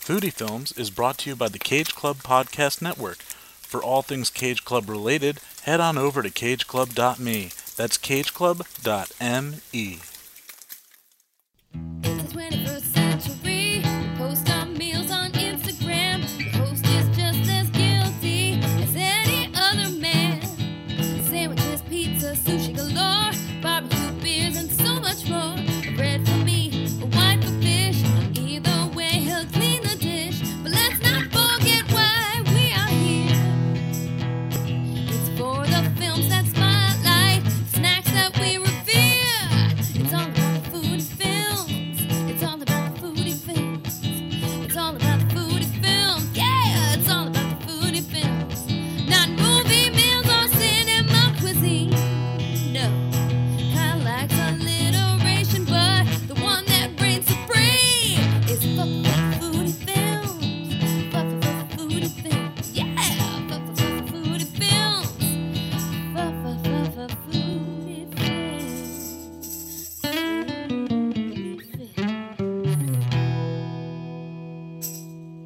Foodie Films is brought to you by the Cage Club Podcast Network. For all things Cage Club related, head on over to cageclub.me. That's cageclub.me. It's the 21st century. We post our meals on Instagram. The host is just as guilty as any other man. Sandwiches, pizza, sushi galore, barbecue beers, and so much more. Bread for me, a wine for fish. Either way, he'll clean the dish. But let's not forget why we are here. It's for the films that spotlight, snacks that we revere. It's all about the food and films. It's all about the foodie films. It's all about the foodie films. Yeah, it's all about the foodie films. Not movie meals or cinema cuisine. No, Kyle likes alliteration, but the one that reigns supreme is fuck foodie films. Fuck foodie films. Yeah, fuck foodie films. Fuck foodie films.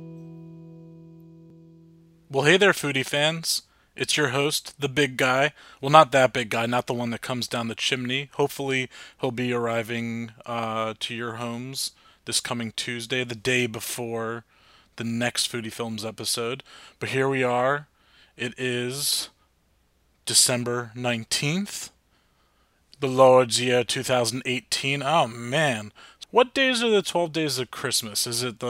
Well, hey there, foodie fans. It's your host, the big guy. Well, not that big guy, not the one that comes down the chimney. Hopefully, he'll be arriving to your homes this coming Tuesday, the day before the next Foodie Films episode. But here we are. It is December 19th, the Lord's year 2018. Oh, man. What days are the 12 days of Christmas? What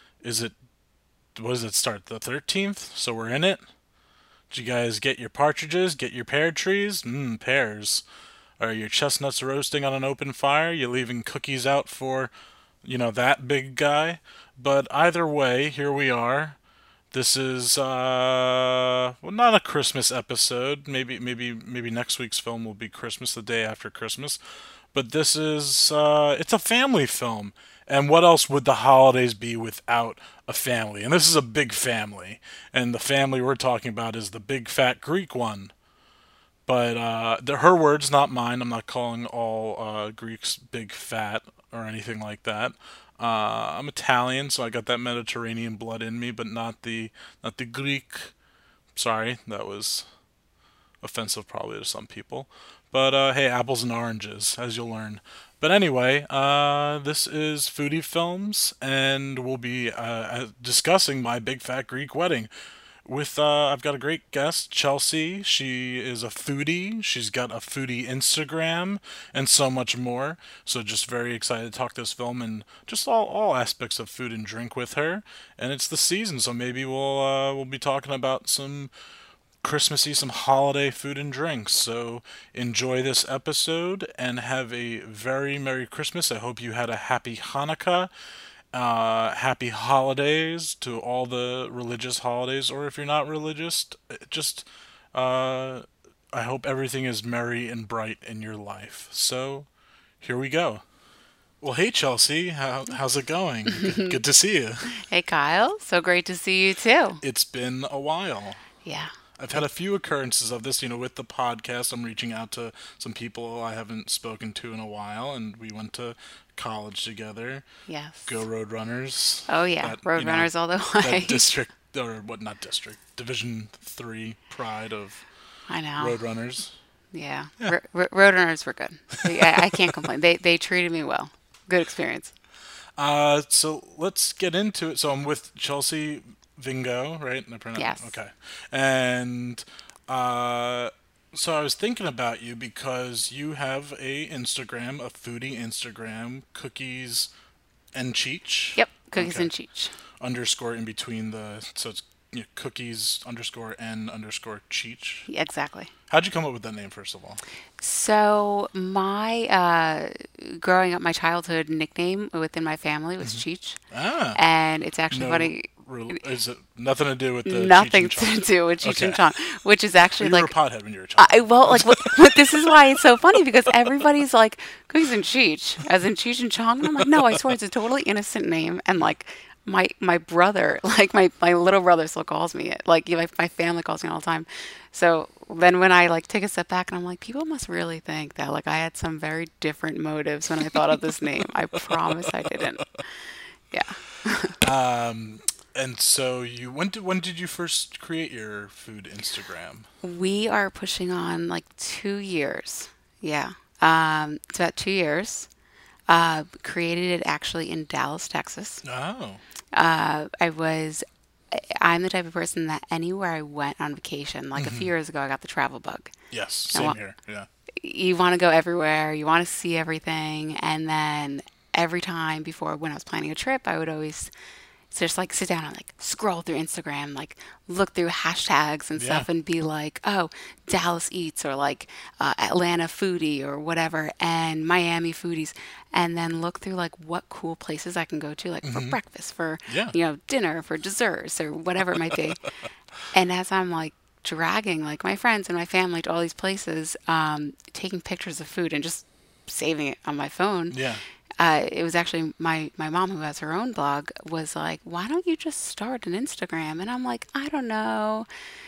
does it start? The 13th? So we're in it? Did you guys get your partridges? Get your pear trees? Pears. Are your chestnuts roasting on an open fire? You leaving cookies out for, that big guy? But either way, here we are. This is, not a Christmas episode. Maybe next week's film will be Christmas, the day after Christmas. But this is, it's a family film. And what else would the holidays be without a family? And this is a big family. And the family we're talking about is the big fat Greek one. But her words, not mine. I'm not calling all Greeks big fat or anything like that. I'm Italian, so I got that Mediterranean blood in me, but not the Greek. Sorry, that was offensive probably to some people. But hey, apples and oranges, as you'll learn. But anyway, this is Foodie Films, and we'll be discussing my big fat Greek wedding. I've got a great guest, Chelsea. She is a foodie. She's got a foodie Instagram, and so much more. So just very excited to talk this film and just all aspects of food and drink with her. And it's the season, so maybe we'll be talking about some Christmassy, some holiday food and drinks. So enjoy this episode and have a very Merry Christmas. I hope you had a happy Hanukkah, happy holidays to all the religious holidays, or if you're not religious, just I hope everything is merry and bright in your life. So here we go. Well, hey Chelsea, how's it going? Good to see you. Hey Kyle, so great to see you too. It's been a while. Yeah. I've had a few occurrences of this, with the podcast. I'm reaching out to some people I haven't spoken to in a while, and we went to college together. Yes. Go Roadrunners. Oh yeah, Roadrunners all the way. That district, or what? Not district. Division 3 pride of I know. Roadrunners. Yeah. Roadrunners were good. I can't complain. They treated me well. Good experience. So let's get into it. So I'm with Chelsea Vingo, right? Yes. Okay. And so I was thinking about you because you have a Instagram, a foodie Instagram, Cookies and Cheech. Yep, Cookies Okay. and Cheech. Underscore in between so it's Cookies underscore and underscore Cheech. Yeah, exactly. How'd you come up with that name, first of all? So my growing up, my childhood nickname within my family was Cheech, Ah. and it's actually funny. Is it nothing to do with the Nothing Cheech and to Chong? do with Cheech Okay. and Chong, which is actually You were like a pothead when you were a child. but this is why it's so funny because everybody's like Cookies and Cheech, as in Cheech and Chong, and I'm like, no, I swear it's a totally innocent name, and like my brother, like my little brother still calls me it, like my family calls me all the time. So then when I like take a step back and I'm like, people must really think that like I had some very different motives when I thought of this name. I promise I didn't. Yeah. And so when did you first create your food Instagram? We are pushing on like 2 years. Yeah. It's about 2 years. Created it actually in Dallas, Texas. Oh, Uh, I was, I'm the type of person that anywhere I went on vacation, like a few years ago, I got the travel bug. yes, I same want, here. Yeah. you want to go everywhere, you want to see everything, and then every time before when I was planning a trip, I would always just like sit down and like scroll through Instagram, like look through hashtags and Yeah. stuff, and be like, oh, Dallas Eats or like Atlanta Foodie or whatever, and Miami Foodies, and then look through like what cool places I can go to, like for breakfast, for Yeah. dinner, for desserts, or whatever it might be. And as I'm like dragging like my friends and my family to all these places, taking pictures of food and just saving it on my phone. Yeah. It was actually my mom, who has her own blog, was like, why don't you just start an Instagram? And I'm like, I don't know.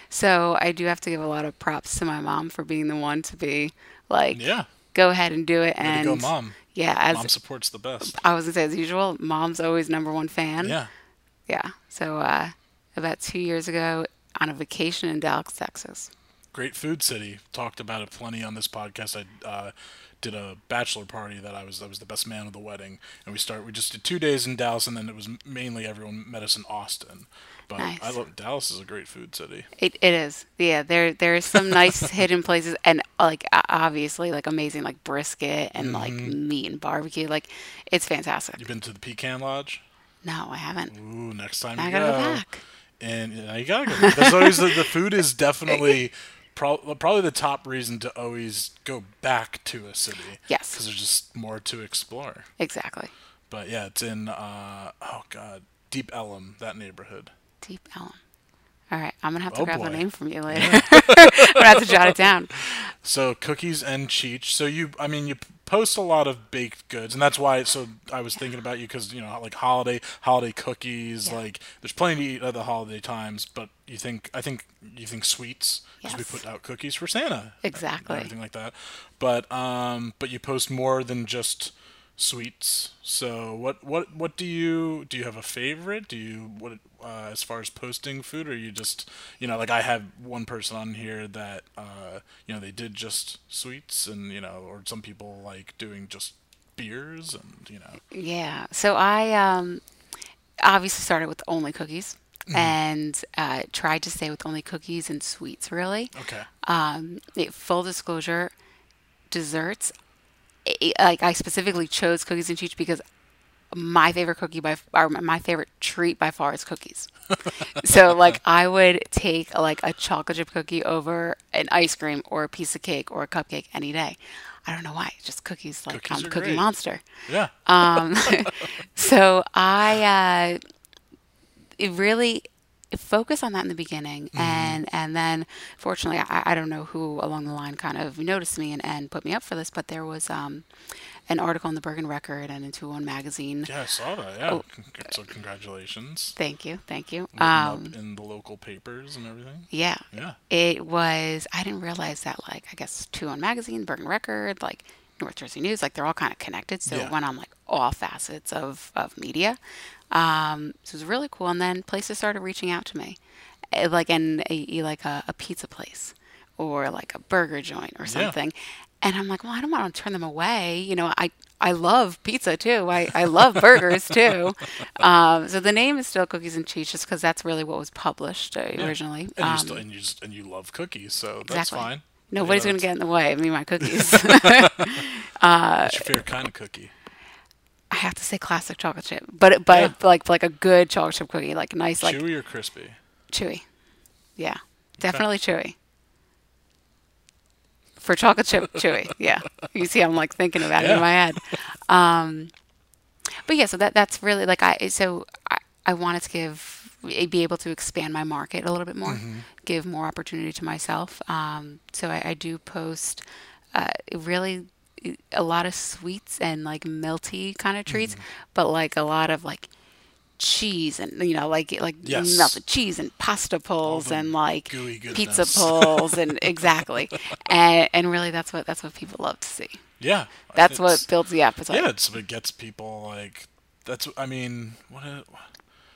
So I do have to give a lot of props to my mom for being the one to be like, Yeah. go ahead and do it. Way to And go, mom. yeah, as Mom supports the best. I was gonna say, as usual, mom's always number one fan. Yeah. Yeah. So about 2 years ago, on a vacation in Dallas, Texas. Great food city. Talked about it plenty on this podcast. I did a bachelor party that I was the best man of the wedding, and we just did 2 days in Dallas, and then it was mainly everyone met us in Austin. But I Nice. love Dallas is a great food city. It is. Yeah, there's some nice hidden places, and like obviously like amazing like brisket and like meat and barbecue. Like it's fantastic. You've been to the Pecan Lodge? No, I haven't. Ooh, next time I you gotta go. go back. And yeah, you gotta go. There's always the food is definitely probably the top reason to always go back to a city. Yes. Because there's just more to explore. Exactly. But yeah, it's in oh god, Deep Ellum, that neighborhood. Deep Ellum. All right, I'm gonna have to Oh, grab the boy. name from you later. I'm gonna have to jot it down. So cookies and Cheech. So I mean, you post a lot of baked goods, and that's why. So I was thinking about you because like holiday cookies. Yeah. Like there's plenty to eat at the holiday times, but I think you think sweets because we Yes. put out cookies for Santa. Exactly. And everything like that. But you post more than just sweets. So what do you have a favorite? Do you what as far as posting food, or you just like I have one person on here that they did just sweets, and or some people like doing just beers, and Yeah. So I obviously started with only cookies and tried to stay with only cookies and sweets, really. okay. Full disclosure, desserts. Like I specifically chose cookies and cheech because my favorite or my favorite treat by far is cookies. So like I would take like a chocolate chip cookie over an ice cream or a piece of cake or a cupcake any day. I don't know why. Just cookies. Like Cookies I'm are a cookie great. monster. Yeah. So I it really focus on that in the beginning, and then fortunately I don't know who along the line kind of noticed me and put me up for this, but there was an article in the Bergen Record and in 201 magazine. Yeah, I saw that. Yeah. Oh. So congratulations. Thank you. Written up in the local papers and everything. Yeah. Yeah. It was, I didn't realize that, like, I guess 201 magazine, Bergen Record, like North Jersey News, like they're all kind of connected. So Yeah. it went on like all facets of media. So it was really cool. And then places started reaching out to me, like like a pizza place or like a burger joint or something. And I'm like, well, I don't want to turn them away. I love pizza too. I love burgers too. So the name is still Cookies and Cheese just because that's really what was published originally. And you still and you love cookies, so that's Exactly. fine. Nobody's Yeah, going to get in the way of me and my cookies. What's your favorite kind of cookie? I have to say classic chocolate chip, but like a good chocolate chip cookie, like nice, like Chewy or crispy? chewy. Yeah, definitely chewy. For chocolate chip, chewy. Yeah, you see, I'm like thinking about it Yeah. in my head. But yeah, so that's really like I wanted to be able to expand my market a little bit more, give more opportunity to myself. So I do post really a lot of sweets and like melty kind of treats, but like a lot of like cheese and like Yes. melted cheese and pasta pulls the and like gooey pizza goodness. pulls and exactly, and really that's what people love to see. Yeah. That's It's- what builds the appetite. Yeah, it gets people like. I mean,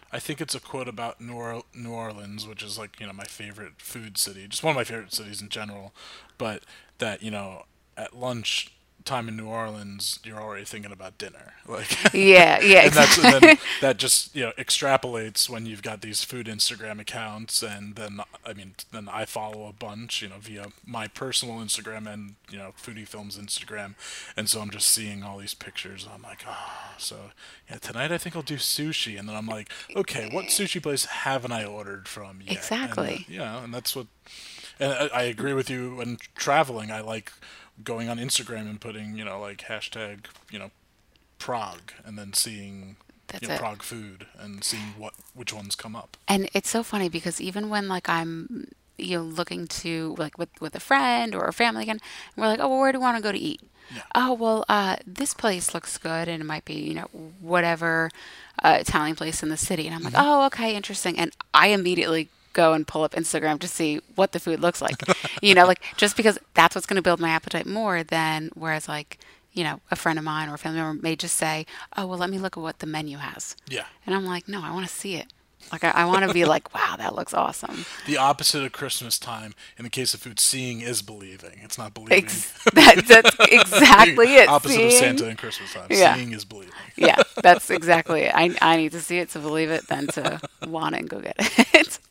I think it's a quote about New Orleans, which is like, my favorite food city, just one of my favorite cities in general. But that, at lunch time in New Orleans, you're already thinking about dinner. Like, Yeah, yeah, and exactly. then that just, extrapolates when you've got these food Instagram accounts, and then then I follow a bunch, via my personal Instagram and Foodie Films Instagram, and so I'm just seeing all these pictures. And I'm like, oh, so yeah, tonight I think I'll do sushi, and then I'm like, okay, what sushi place haven't I ordered from yet? And Exactly. and that's what. And I agree with you. When traveling, I like going on Instagram and putting, like hashtag, Prague, and then seeing, That's it. Prague food and seeing which ones come up. And it's so funny because even when like I'm looking to like with a friend or a family again, and we're like, oh, well, where do we want to go to eat? Yeah. Oh, well, this place looks good, and it might be whatever Italian place in the city, and I'm like, oh, okay, interesting, and I immediately go and pull up Instagram to see what the food looks like, like just because that's what's going to build my appetite more than whereas like a friend of mine or a family member may just say, oh, well, let me look at what the menu has. Yeah. And I'm like, no, I want to see it. Like, I want to be like, wow, that looks awesome. The opposite of Christmas time, in the case of food, seeing is believing. It's not believing. That's exactly it. Opposite of Seeing. Santa and Christmas time. Yeah. Seeing is believing. Yeah, that's exactly it. I need to see it to believe it than to want it and go get it.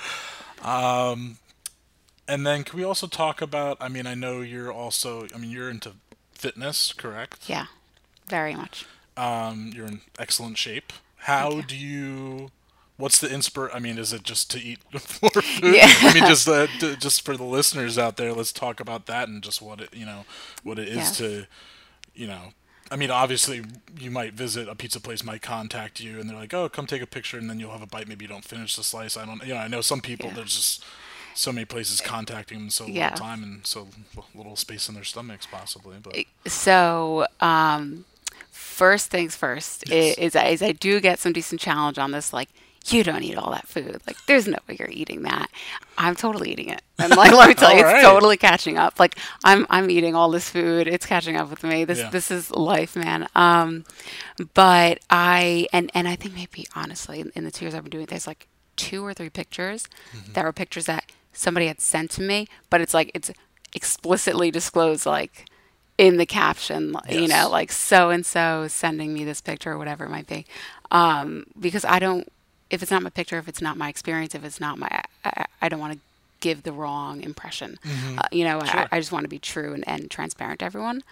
And then can we also talk about, I know you're also, you're into fitness, correct? Yeah, very much. You're in excellent shape. Thank How you. do you? What's the is it just to eat more food? Yeah. Just for the listeners out there, let's talk about that and just what it, what it is Yes. to, you know. Obviously, you might visit a pizza place, might contact you, and they're like, "Oh, come take a picture," and then you'll have a bite. Maybe you don't finish the slice. I don't, I know some people. Yeah. There's just so many places contacting them in so little Yeah. time and so little space in their stomachs, possibly. But So, first things first yes, is I do get some decent challenge on this. Like, you don't eat all that food. Like, there's no way you're eating that. I'm totally eating it. And like, let me tell all you, right, it's totally catching up. Like, I'm eating all this food. It's catching up with me. This yeah, this is life, man. But and I think maybe honestly, in the 2 years I've been doing this, like 2 or 3 pictures that were pictures that somebody had sent to me, but it's like it's explicitly disclosed, like in the caption, yes, like so and so sending me this picture or whatever it might be. Because I don't, if it's not my picture, if it's not my experience, if it's not I don't want to give the wrong impression. sure, I just want to be true and transparent to everyone.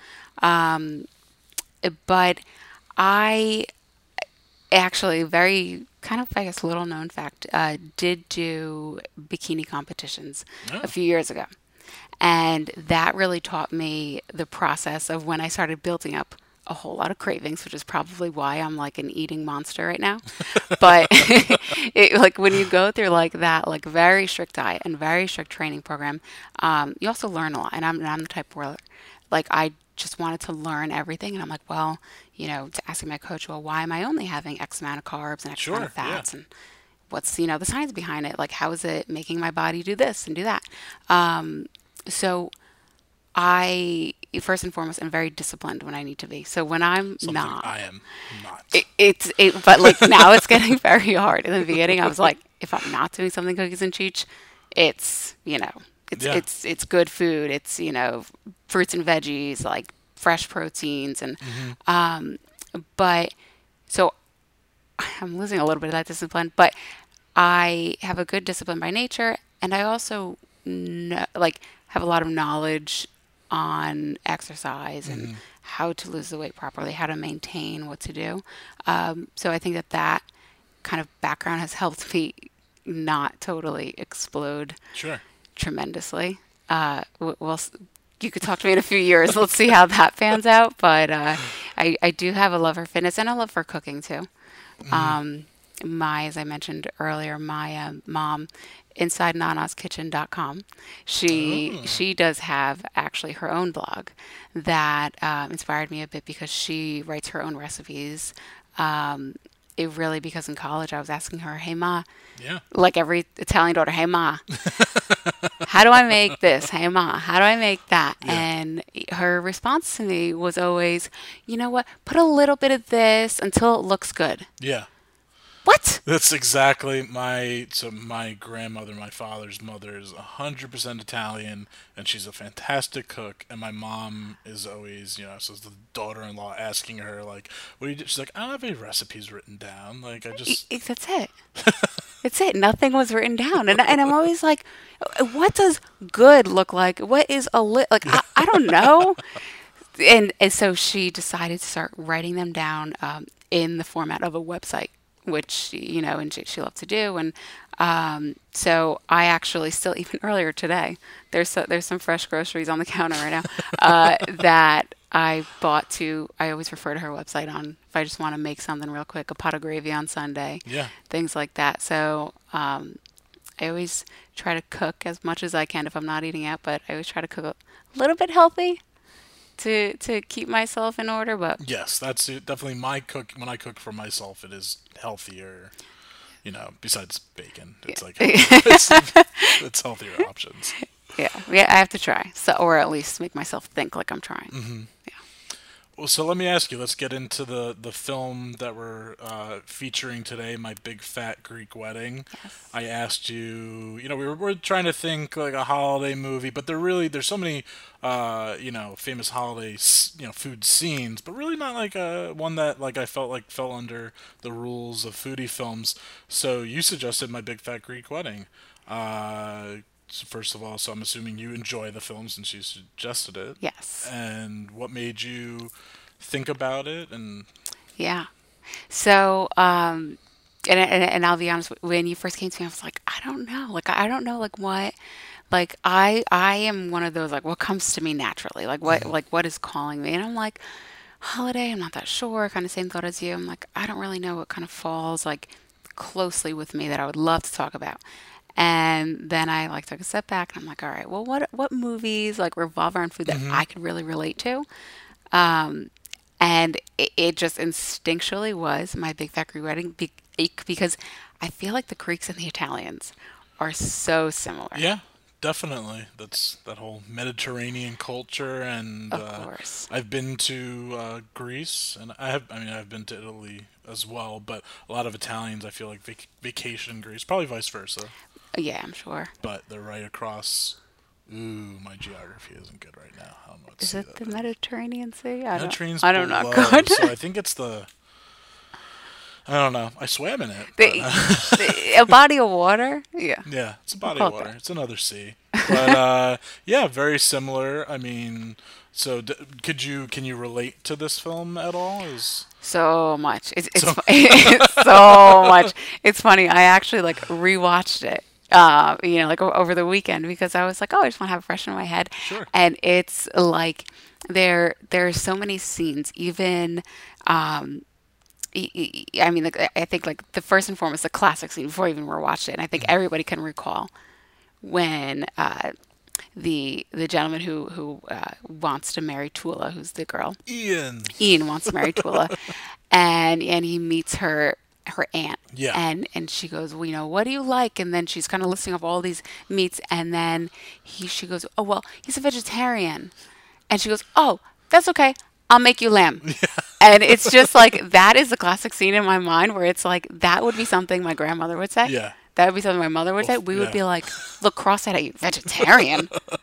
But I actually, very kind of, I guess, little known fact, did do bikini competitions yeah, a few years ago. And that really taught me the process of when I started building up a whole lot of cravings, which is probably why I'm like an eating monster right now. But like when you go through like that, like very strict diet and very strict training program, you also learn a lot. And I'm the type where like I just wanted to learn everything. And I'm like, well, to asking my coach, well, why am I only having X amount of carbs and X amount of sure, yeah, fats? And what's, the science behind it? Like, how is it making my body do this and do that? So I, first and foremost, am very disciplined when I need to be. So when I'm something not, I am not. but like now it's getting very hard. In the beginning, I was like, if I'm not doing something cookies and cheech, it's, it's, Yeah, it's good food. It's, fruits and veggies, like fresh proteins. And, but so I'm losing a little bit of that discipline, but I have a good discipline by nature. And I also like have a lot of knowledge on exercise and how to lose the weight properly, how to maintain what to do. So I think that kind of background has helped me not totally explode sure. tremendously. You could talk to me in a few years. Let's see how that pans out. But I do have a love for fitness and a love for cooking too. As I mentioned earlier, my mom, InsideNanaskitchen.com, she does have actually her own blog that inspired me a bit because she writes her own recipes. It really, because in college I was asking her, hey Ma, Yeah, like every Italian daughter, hey Ma, how do I make this? Hey Ma, how do I make that? yeah, And her response to me was always, you know what, put a little bit of this until it looks good. yeah. What? That's exactly my grandmother, my father's mother is 100% Italian, and she's a fantastic cook. And my mom is always, so the daughter-in-law asking her like, "What do you do?" She's like, "I don't have any recipes written down. Like, I just." That's it. That's it. Nothing was written down, and I'm always like, what does good look like? What is like? I don't know. And so she decided to start writing them down in the format of a website, which and she loved to do. And so I actually still, even earlier today, there's some fresh groceries on the counter right now that I bought to. I always refer to her website on if I just want to make something real quick, a pot of gravy on Sunday, Yeah. things like that. So I always try to cook as much as I can if I'm not eating out, but I always try to cook a little bit healthy to keep myself in order. But Yes, that's it. Definitely my cook. When I cook for myself, it is healthier. Besides bacon, it's like it's healthier options. yeah, I have to try, so or at least make myself think like I'm trying. Well, so let me ask you. Let's get into the film that we're featuring today, My Big Fat Greek Wedding. Yes. I asked you. We're trying to think like a holiday movie, but there's so many famous holiday food scenes, but really not like one that like I felt like fell under the rules of foodie films. So you suggested My Big Fat Greek Wedding. So first of all, so I'm assuming you enjoy the film since you suggested it. Yes. And what made you think about it? And Yeah. So, and I'll be honest, when you first came to me, I was like, I don't know. Like, I don't know, like, what, like, I am one of those, like, what comes to me naturally? What is calling me? And I'm like, holiday, I'm not that sure. Kind of same thought as you. I'm like, I don't really know what kind of falls, like, closely with me that I would love to talk about. And then I like took a step back and I'm like, all right, well, what movies like revolve around food that I could really relate to? And it just instinctually was My Big Fat Greek Wedding because I feel like the Greeks and the Italians are so similar. yeah, definitely. That's that whole Mediterranean culture, and Of course. I've been to Greece, and I've been to Italy as well. But a lot of Italians, I feel like vacation in Greece, probably vice versa. Yeah, I'm sure. But they're right across. Ooh, my geography isn't good right now. I don't know what Is sea it the that is. Mediterranean Sea? Mediterranean's I don't know. below, Good. so I think it's the. I don't know. I swam in it. The, a body of water? Yeah. Yeah, it's a body Call of it water. that. It's another sea. But yeah, very similar. I mean, so can you relate to this film at all? So much. It's So- it's so much. It's funny. I actually like rewatched it. Like over the weekend because I was like, oh, I just want to have it fresh in my head. Sure. And it's like there are so many scenes. Even I mean, like, I think like the first and foremost, the classic scene before I even watched it, and I think everybody can recall when the gentleman who wants to marry Tula, who's the girl, Ian. Ian wants to marry Tula, and he meets her aunt. Yeah. And she goes, well, what do you like? And then she's kind of listing off all these meats, and then she goes, oh well, he's a vegetarian, and she goes, oh, that's okay. I'll make you lamb. And it's just like that is the classic scene in my mind where it's like that would be something my grandmother would say. Yeah. That would be something my mother would say. We would yeah. be like, look, cross that out, you vegetarian.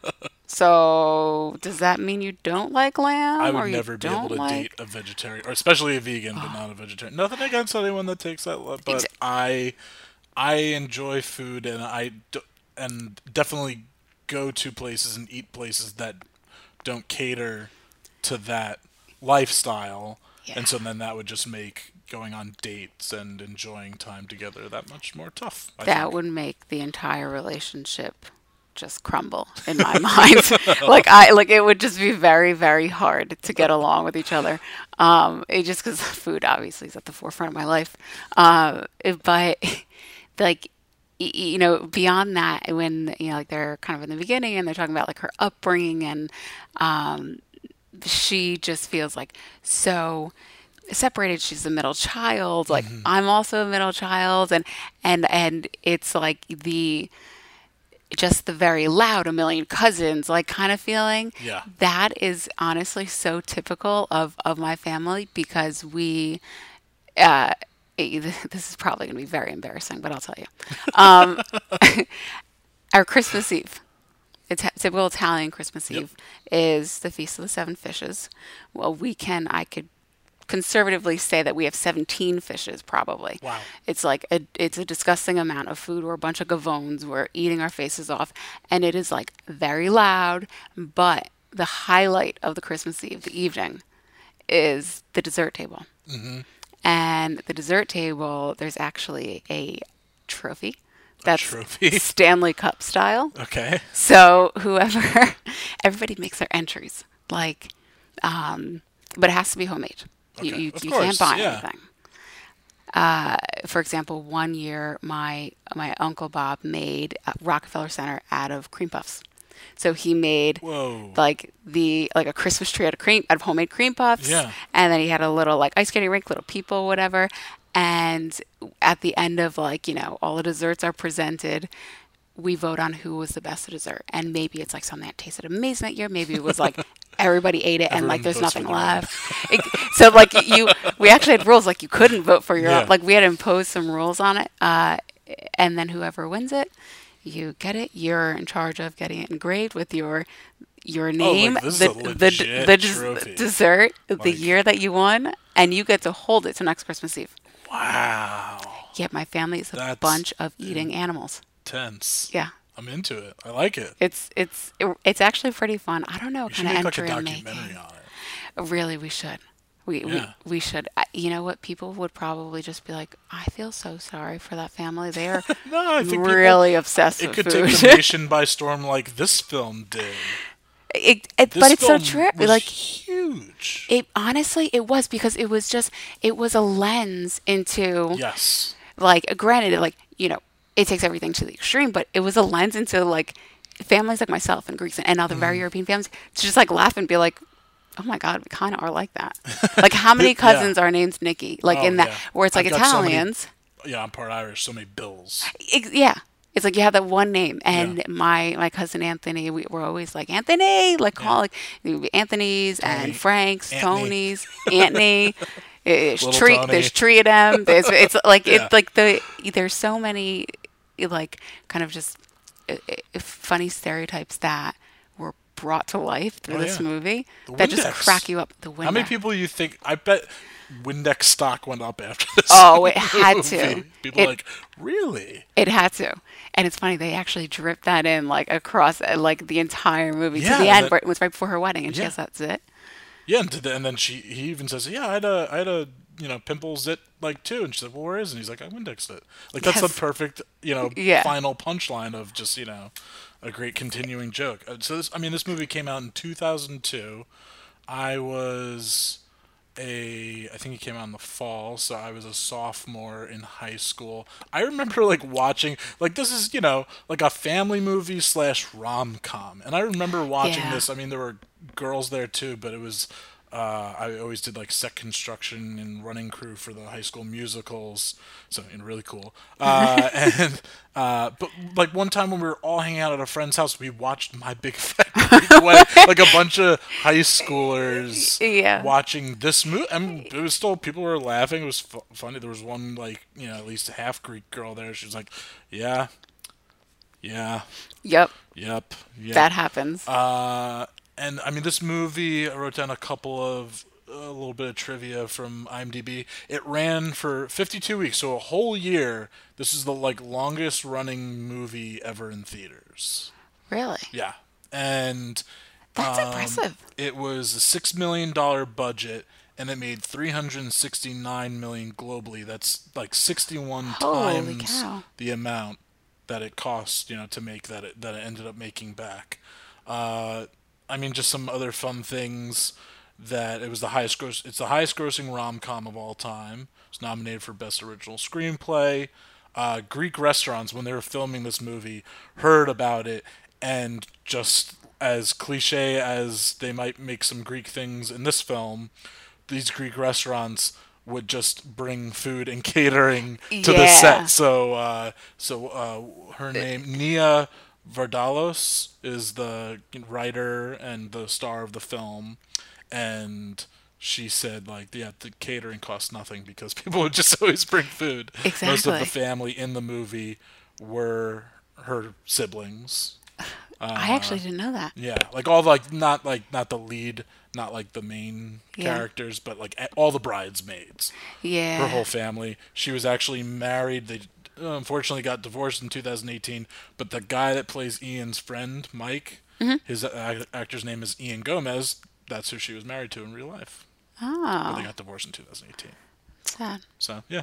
So does that mean you don't like lamb? I or would you never be don't able to like... date a vegetarian, or especially a vegan, but not a vegetarian. Nothing against anyone that takes that, but I enjoy food, and and definitely go to places and eat places that don't cater to that lifestyle, Yeah. and so then that would just make going on dates and enjoying time together that much more tough. I That think. would make the entire relationship just crumble in my mind. It would just be very, very hard to get along with each other. It just because food obviously is at the forefront of my life. But like beyond that, when like they're kind of in the beginning and they're talking about like her upbringing and she just feels like so separated. She's the middle child. Like I'm also a middle child, and it's like just the very loud, a million cousins, like kind of feeling. Yeah. That is honestly so typical of my family because we, This is probably going to be very embarrassing, but I'll tell you. Um, our Christmas Eve, typical Italian Christmas Yep. Eve, is the Feast of the Seven Fishes. Well, I could conservatively say that we have 17 fishes probably. Wow. It's a disgusting amount of food. We're a bunch of gavones. We're eating our faces off, and it is like very loud. But the highlight of the Christmas Eve, the evening, is the dessert table. And the dessert table, there's actually a trophy that's trophy? Stanley Cup style. Okay. So everybody makes their entries, but it has to be homemade. Okay, You of can't course, buy yeah. anything. For example, one year my uncle Bob made Rockefeller Center out of cream puffs. So he made Whoa. like a Christmas tree out of homemade cream puffs. Yeah. And then he had a little like ice skating rink, little people, whatever. And at the end of all the desserts are presented, we vote on who was the best dessert. And maybe it's like something that tasted amazing that year. Maybe it was like everybody ate it and Everyone like there's votes nothing for their own. left. So like we actually had rules, like you couldn't vote for your Yeah. own. Like we had to impose some rules on it. And then whoever wins it, you get it. You're in charge of getting it engraved with your name, this is a legit trophy. dessert, the Like- year that you won, and you get to hold it till next Christmas Eve. Wow. Yet my family is a That's bunch of eating animals. Tense. Yeah. I'm into it. I like it. It's actually pretty fun. I don't know what We should kind of make like a entry I'm documentary making. on it. Really, we should. Yeah. We should. You know what? People would probably just be like, I feel so sorry for that family. They are No, I think really obsessed it with could food. take the nation by storm like this film did. But This it's so film true. was Like huge. it honestly, it was because it was a lens into Yes. like granted, it takes everything to the extreme, but it was a lens into like families like myself and Greeks and other Mm-hmm. very European families to just like laugh and be like, oh my God, we kind of are like that. Like how many cousins are named Nikki? Like Oh, in that yeah. where it's like I've got so many- Italians. Yeah, I'm part Irish, so many bills. Yeah. It's like you have that one name, and Yeah. my cousin Anthony, we're always like Anthony, like call like it would be Anthony's Tony, and Frank's, Anthony. Tony's, Anthony. There's Little Tony. there's three of them. It's like Yeah. it's like there's so many like kind of just funny stereotypes that were brought to life through Oh, this yeah. movie The that just Windex. crack you up. The Windex. How many people you think? I bet Windex stock went up after this. Oh, it had to. movie. People It- are like, really? It had to. And it's funny, they actually dripped that in like across like the entire movie Yeah, to the end. that- It was right before her wedding, and she Yeah. has that zit. Yeah, and then he even says, yeah, I had a pimple zit like too, and she's like, well, where is it? And he's like, I Windexed it. Like that's Yes. the perfect Yeah. final punchline of just a great continuing joke. So this movie came out in 2002. I think it came out in the fall, so I was a sophomore in high school. I remember like watching, like this is, like a family movie / rom-com. And I remember watching Yeah. this. I mean, there were girls there too, but it was, I always did like set construction and running crew for the high school musicals. So, really cool. But like one time when we were all hanging out at a friend's house, we watched My Big Fat Greek Wedding. Like a bunch of high schoolers Yeah. watching this movie. I mean, it was still, people were laughing. It was funny. There was one, like, at least a half Greek girl there. She was like, yeah, Yep, yep. that happens. And I mean, this movie, I wrote down a little bit of trivia from IMDb. It ran for 52 weeks, so a whole year. This is the longest running movie ever in theaters. Really? Yeah, and That's impressive. it was a $6 million budget, and it made $369 million globally. That's like 61 Holy times cow. the amount that it cost, to make that it ended up making back. I mean, just some other fun things. That it's the highest grossing rom-com of all time. It's nominated for Best Original Screenplay. Greek restaurants, when they were filming this movie, heard about it, and just as cliche as they might make some Greek things in this film, these Greek restaurants would just bring food and catering to the Yeah. set. So her name, Nia Vardalos, is the writer and the star of the film, and she said like, yeah, the catering costs nothing because people would just always bring food. Most of the Exactly. family in the movie were her siblings. I actually didn't know that. Yeah, like all not the lead, not like the main Yeah. characters, but like all the bridesmaids, her Yeah. whole family. She was actually married. They unfortunately got divorced in 2018. But the guy that plays Ian's friend, Mike, his actor's name is Ian Gomez. That's who she was married to in real life. But they Oh, got divorced in 2018. sad. So yeah.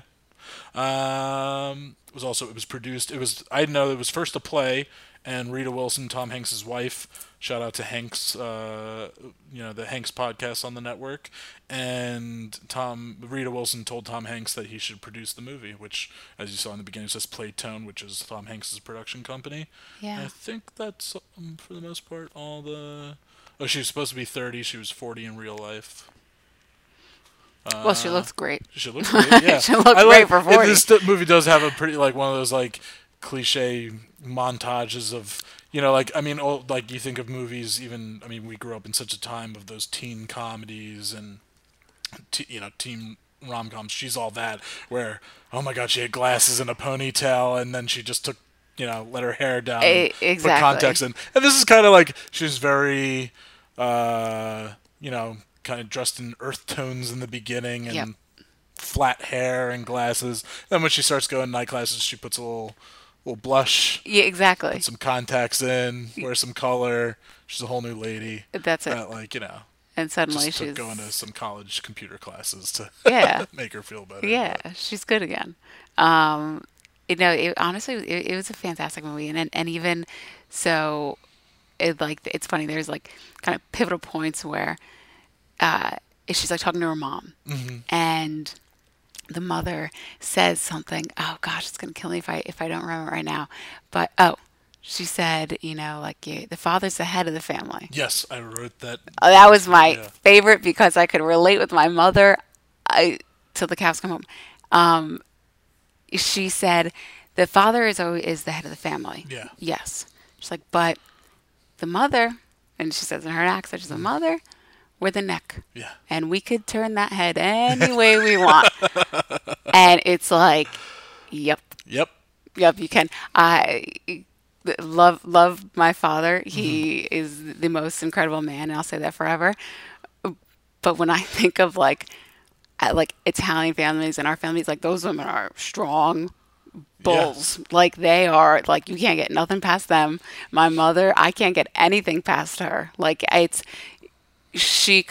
It was produced. It was I know it was first a play, and Rita Wilson, Tom Hanks's wife. Shout out to Hanks, the Hanks podcast on the network. And Rita Wilson told Tom Hanks that he should produce the movie, which, as you saw in the beginning, says Playtone, which is Tom Hanks's production company. Yeah. I think that's for the most part all the. Oh, she was supposed to be 30. She was 40 in real life. Well, she looks great. She looks great. Yeah, She looks I great for 40. This movie does have a pretty like one of those like cliche montages of like I mean like you think of movies even I mean we grew up in such a time of those teen comedies and teen rom-coms. She's all that where oh my god she had glasses and a ponytail and then she just took let her hair down and put Exactly. context in and this is kind of like she's very kind of dressed in earth tones in the beginning and Yep. flat hair and glasses. Then when she starts going night classes, she puts a little blush, Yeah, exactly. put some contacts in, wears some color. She's a whole new lady. That's it. That like And suddenly just took she's going to some college computer classes to yeah, make her feel better. yeah, she's good again. Honestly, it was a fantastic movie, and even so, it's funny. There's like kind of pivotal points where she's like talking to her mom, and the mother says something. Oh gosh, it's gonna kill me if I don't remember right now. But she said, the father's the head of the family. Yes, I wrote that. That was my Yeah. favorite because I could relate with my mother. Till the cows come home. She said, the father is the head of the family. Yeah. Yes. She's like, but the mother, and she says in her accent, she's the mother, we're the neck. Yeah. And we could turn that head any way we want. And it's like, yep, Yep. you can. I love my father. He is the most incredible man, and I'll say that forever. But when I think of like Italian families and our families, like those women are strong bulls. Like they are like you can't get nothing past them. My mother, I can't get anything past her. Like she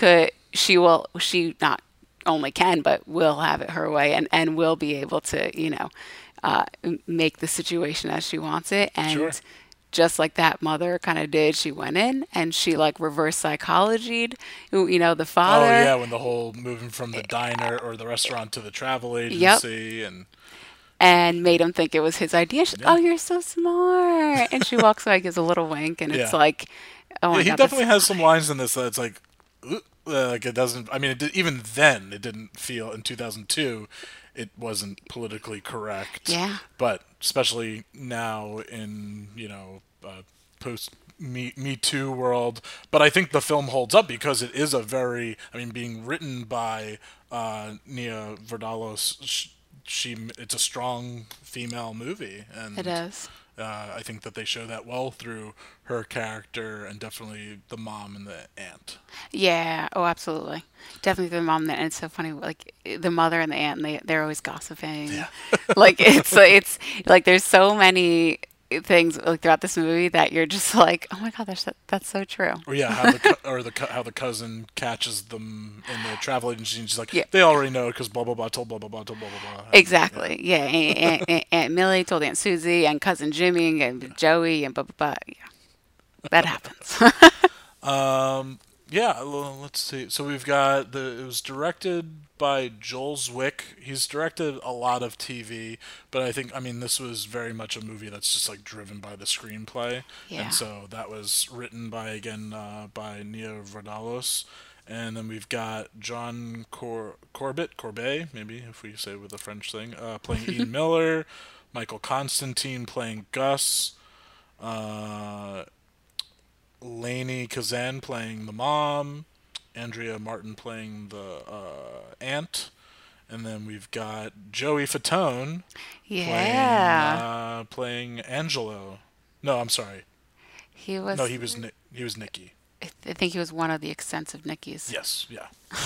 not only can but will have it her way and will be able to make the situation as she wants it. And Sure. just like that mother kind of did, she went in and she like reverse psychologied the father. Oh yeah, when the whole moving from the diner or the restaurant to the travel agency and made him think it was his idea. She's, oh, you're so smart. And she walks away, gives a little wink, and it's Yeah. like, oh my he God. definitely has some lines in this that's like it doesn't. I mean, even then, it didn't feel in 2002. It wasn't politically correct. Yeah. But especially now in post Me Too world. But I think the film holds up because it is a very. I mean, being written by Nia Vardalos. It's a strong female movie, and It is. I think that they show that well through her character and definitely the mom and the aunt. Yeah. Oh, absolutely. Definitely the mom. And it's so funny. Like the mother and the aunt, they're always gossiping. Yeah. Like it's like there's so many things like throughout this movie that you're just like, oh my God, that's so true. Or yeah, how the cousin catches them in the travel agency and she's like, Yeah. they already know because blah blah blah told blah blah blah told blah blah blah. Exactly. Yeah. Aunt Millie told Aunt Susie and cousin Jimmy and Joey and blah blah blah. Yeah. That happens. Yeah, well, let's see. So we've got it was directed by Joel Zwick. He's directed a lot of TV, but I mean, this was very much a movie that's just like driven by the screenplay. Yeah. And so that was written by Nia Vardalos. And then we've got John Corbett, maybe if we say it with a French thing, playing Ian Miller, Michael Constantine playing Gus, Lainey Kazan playing the mom, Andrea Martin playing the aunt, and then we've got Joey Fatone Yeah. playing Angelo. No, I'm sorry. He No, was, he was Nicky. I think he was one of the extensive Nickies. Yes, yeah.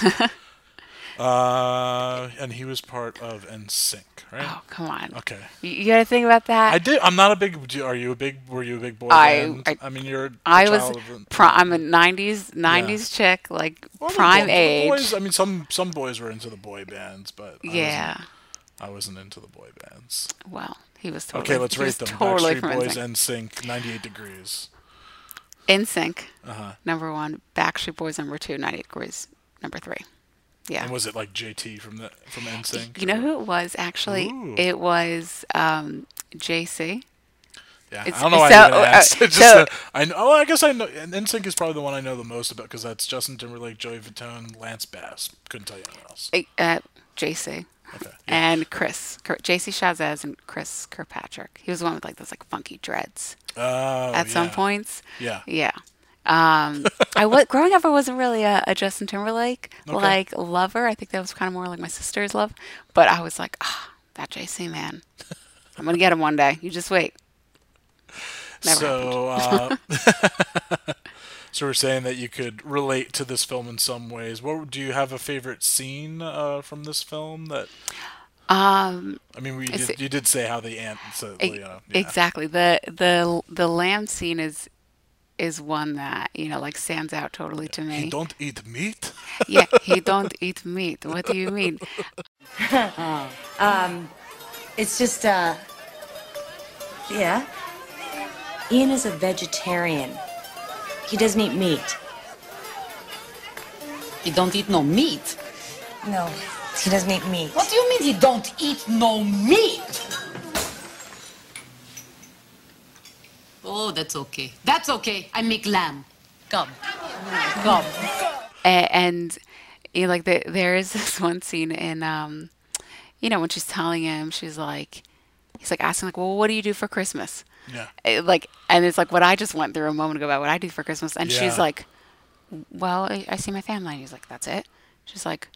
And he was part of NSYNC, right? Oh, come on. Okay. You gotta think about that. I did. I'm not a big. Are you a big? Were you a big boy I- band? I- mean, you're. I a was child of the- I'm a '90s chick, like Well, I mean, prime the age. Boys, I mean, some boys were into the boy bands, but Yeah. I wasn't into the boy bands. Well, he was totally. Okay, let's he was rate them. Totally Backstreet from Boys, NSYNC. NSYNC, 98 Degrees. NSYNC, Uh-huh. number 1. Backstreet Boys, number 2. 98 Degrees, number 3. Yeah. And was it like JT from NSYNC? You know who it was actually? Ooh. It was JC. Yeah, It's- I don't know why so, I even asked. It's just so- that I know. Oh, I guess I know. And NSYNC is probably the one I know the most about because that's Justin Timberlake, Joey Fatone, Lance Bass. Couldn't tell you anyone else. JC. Okay. Yeah. And JC Chazez and Chris Kirkpatrick. He was the one with like those like funky dreads Oh, at some yeah. points. Yeah. Yeah. Growing up, I wasn't really a Justin Timberlake Okay. like lover. I think that was kind of more like my sister's love. But I was like, that JC man, I'm gonna get him one day. You just wait. Never So, so we're saying that you could relate to this film in some ways. Do you have a favorite scene from this film? That I mean, you did say how the ant. So, yeah. Exactly. The lamb scene is one that like stands out totally to me. He don't eat meat. Yeah, he don't eat meat. What do you mean? It's just, yeah. Ian is a vegetarian. He doesn't eat meat. He don't eat no meat. No, he doesn't eat meat. What do you mean he don't eat no meat? Oh, that's okay. That's okay. I make lamb. Come. Come. And like there is this one scene in when she's telling him, he's like asking like, well, what do you do for Christmas? Yeah. And it's like what I just went through a moment ago about what I do for Christmas, and she's Yeah. like, well, I see my family. And he's like, that's it. She's like,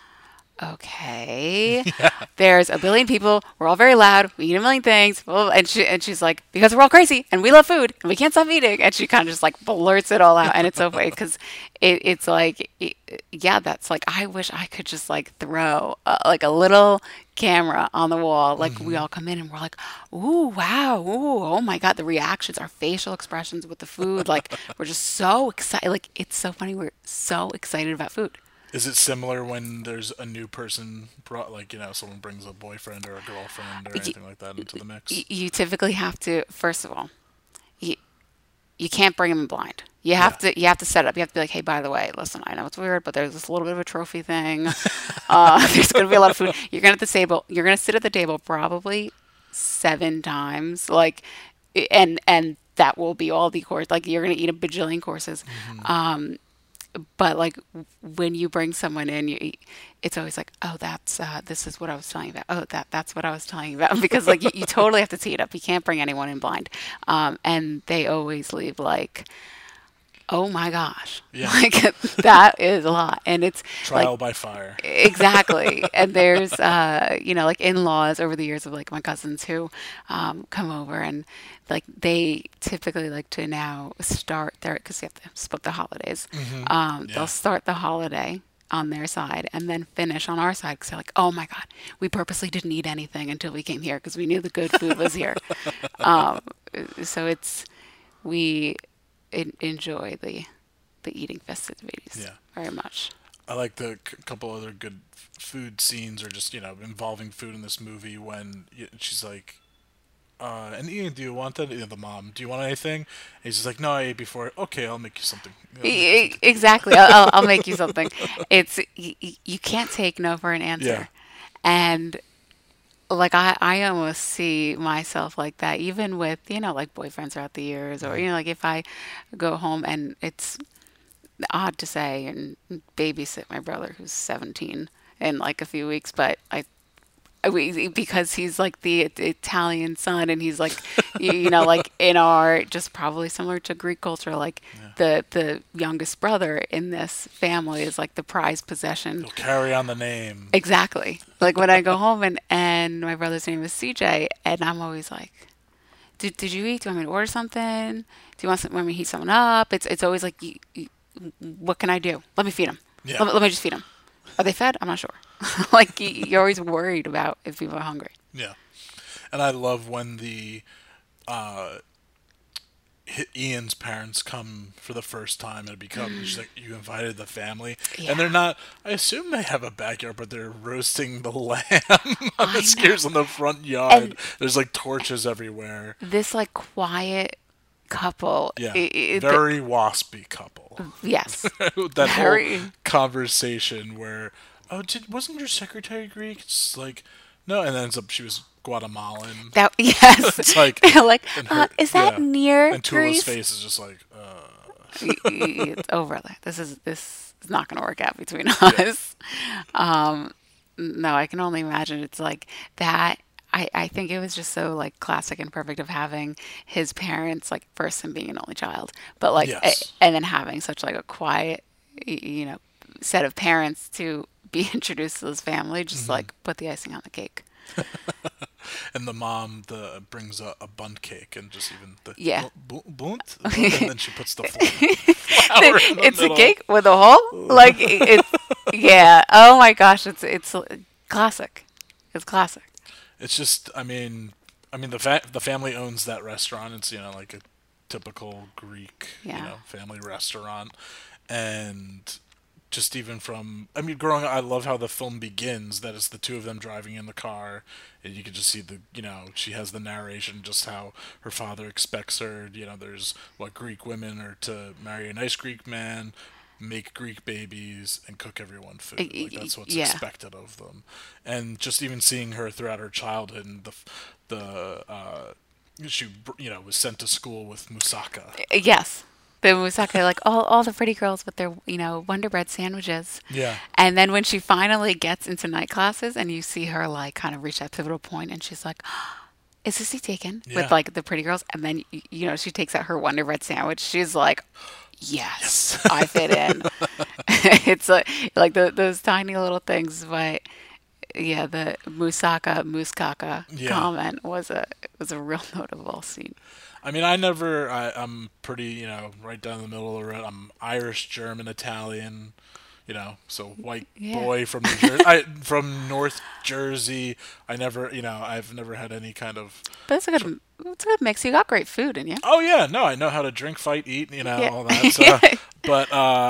okay. There's a billion people. We're all very loud. We eat a million things. Well, and she's like, because we're all crazy and we love food and we can't stop eating. And she kind of just like blurts it all out. And it's so funny because it's like, that's like, I wish I could just like throw like a little camera on the wall. Like we all come in and we're like, ooh, wow. Ooh, oh my God. The reactions, our facial expressions with the food. Like we're just so excited. Like it's so funny. We're so excited about food. Is it similar when there's a new person brought, like, someone brings a boyfriend or a girlfriend or anything like that into the mix? You typically have to, first of all, you can't bring them in blind. You have to set it up. You have to be like, hey, by the way, listen, I know it's weird, but there's this little bit of a trophy thing. There's going to be a lot of food. You're going to sit at the table probably 7 times, like, and that will be all the course. Like you're going to eat a bajillion courses. But like when you bring someone in, it's always like, oh, that's this is what I was telling you about. Oh, that's what I was telling you about. Because like you totally have to tee it up. You can't bring anyone in blind. And they always leave like, oh my gosh, Yeah. like that is a lot. And it's Trial like, by fire. exactly. And there's like in-laws over the years of like my cousins who come over, and like they typically like to now start their, because you have to split the holidays. Yeah. They'll start the holiday on their side and then finish on our side because they're like, oh my God, we purposely didn't eat anything until we came here because we knew the good food was here. So we enjoy the eating festivities Yeah. very much. I like the couple other good food scenes, or just involving food in this movie. When she's like, "And Ian, do you want that?" The mom, "Do you want anything?" And he's just like, "No, I ate before." "Okay, I'll make you something." Exactly. I'll make you something. It's you can't take no for an answer. Yeah. And like I almost see myself like that, even with like boyfriends throughout the years, or like if I go home and it's odd to say and babysit my brother who's 17 in like a few weeks, but because he's like the Italian son, and he's like like in our, just probably similar to Greek culture, like the youngest brother in this family is like the prized possession. He'll carry on the name. Exactly. Like when I go home and my brother's name is CJ, and I'm always like, did you eat? Do you want me to order something? Do you want me to heat something up? It's always like, what can I do? Let me feed them. Yeah. Let me just feed them. Are they fed? I'm not sure. Like you're always worried about if people are hungry. Yeah. And I love when the Ian's parents come for the first time and it becomes like you invited the family, and they're not. I assume they have a backyard, but they're roasting the lamb on the skewers in the front yard. And there's like torches everywhere. This like quiet couple. Yeah, very waspy couple. Yes. That Very. whole conversation where, wasn't your secretary Greek? It's like, no, and then ends up she was Guatemalan. That yes. It's like, like, and her- is that near And Tula's Greece? face is just like, It's over. This is not going to work out between us. No, I can only imagine. It's like that. I think it was just so like classic and perfect of having his parents, like first him being an only child, but like Yes. and then having such like a quiet, set of parents to be introduced to this family, just like put the icing on the cake. and the mom brings a bundt cake and just even the Yeah. bunt, and then she puts the flour in the It's middle. a cake with a hole. Like it's yeah. Oh my gosh, it's classic. It's classic. It's just, I mean, the family owns that restaurant. It's like a typical Greek, Yeah. family restaurant, and just even from, growing up, I love how the film begins. That is the two of them driving in the car, and you can just see she has the narration, just how her father expects her. There's what Greek women are to marry a nice Greek man, make Greek babies, and cook everyone food. Like that's what's Yeah. expected of them. And just even seeing her throughout her childhood, and she was sent to school with moussaka. Yes. The moussaka, like all the pretty girls with their, Wonder Bread sandwiches. Yeah. And then when she finally gets into night classes and you see her like kind of reach that pivotal point and she's like, is this he taken? Yeah. With like the pretty girls. And then, she takes out her Wonder Bread sandwich. She's like, yes. I fit in. It's like those tiny little things. But yeah, the moussaka Yeah. comment was a real notable scene. I'm pretty, right down the middle of the road. I'm Irish, German, Italian, so white Yeah. boy from New Jersey, from North Jersey. I've never had any kind of. But it's a good mix. You got great food in you. Oh yeah, no, I know how to drink, fight, eat, Yeah. all that. So, but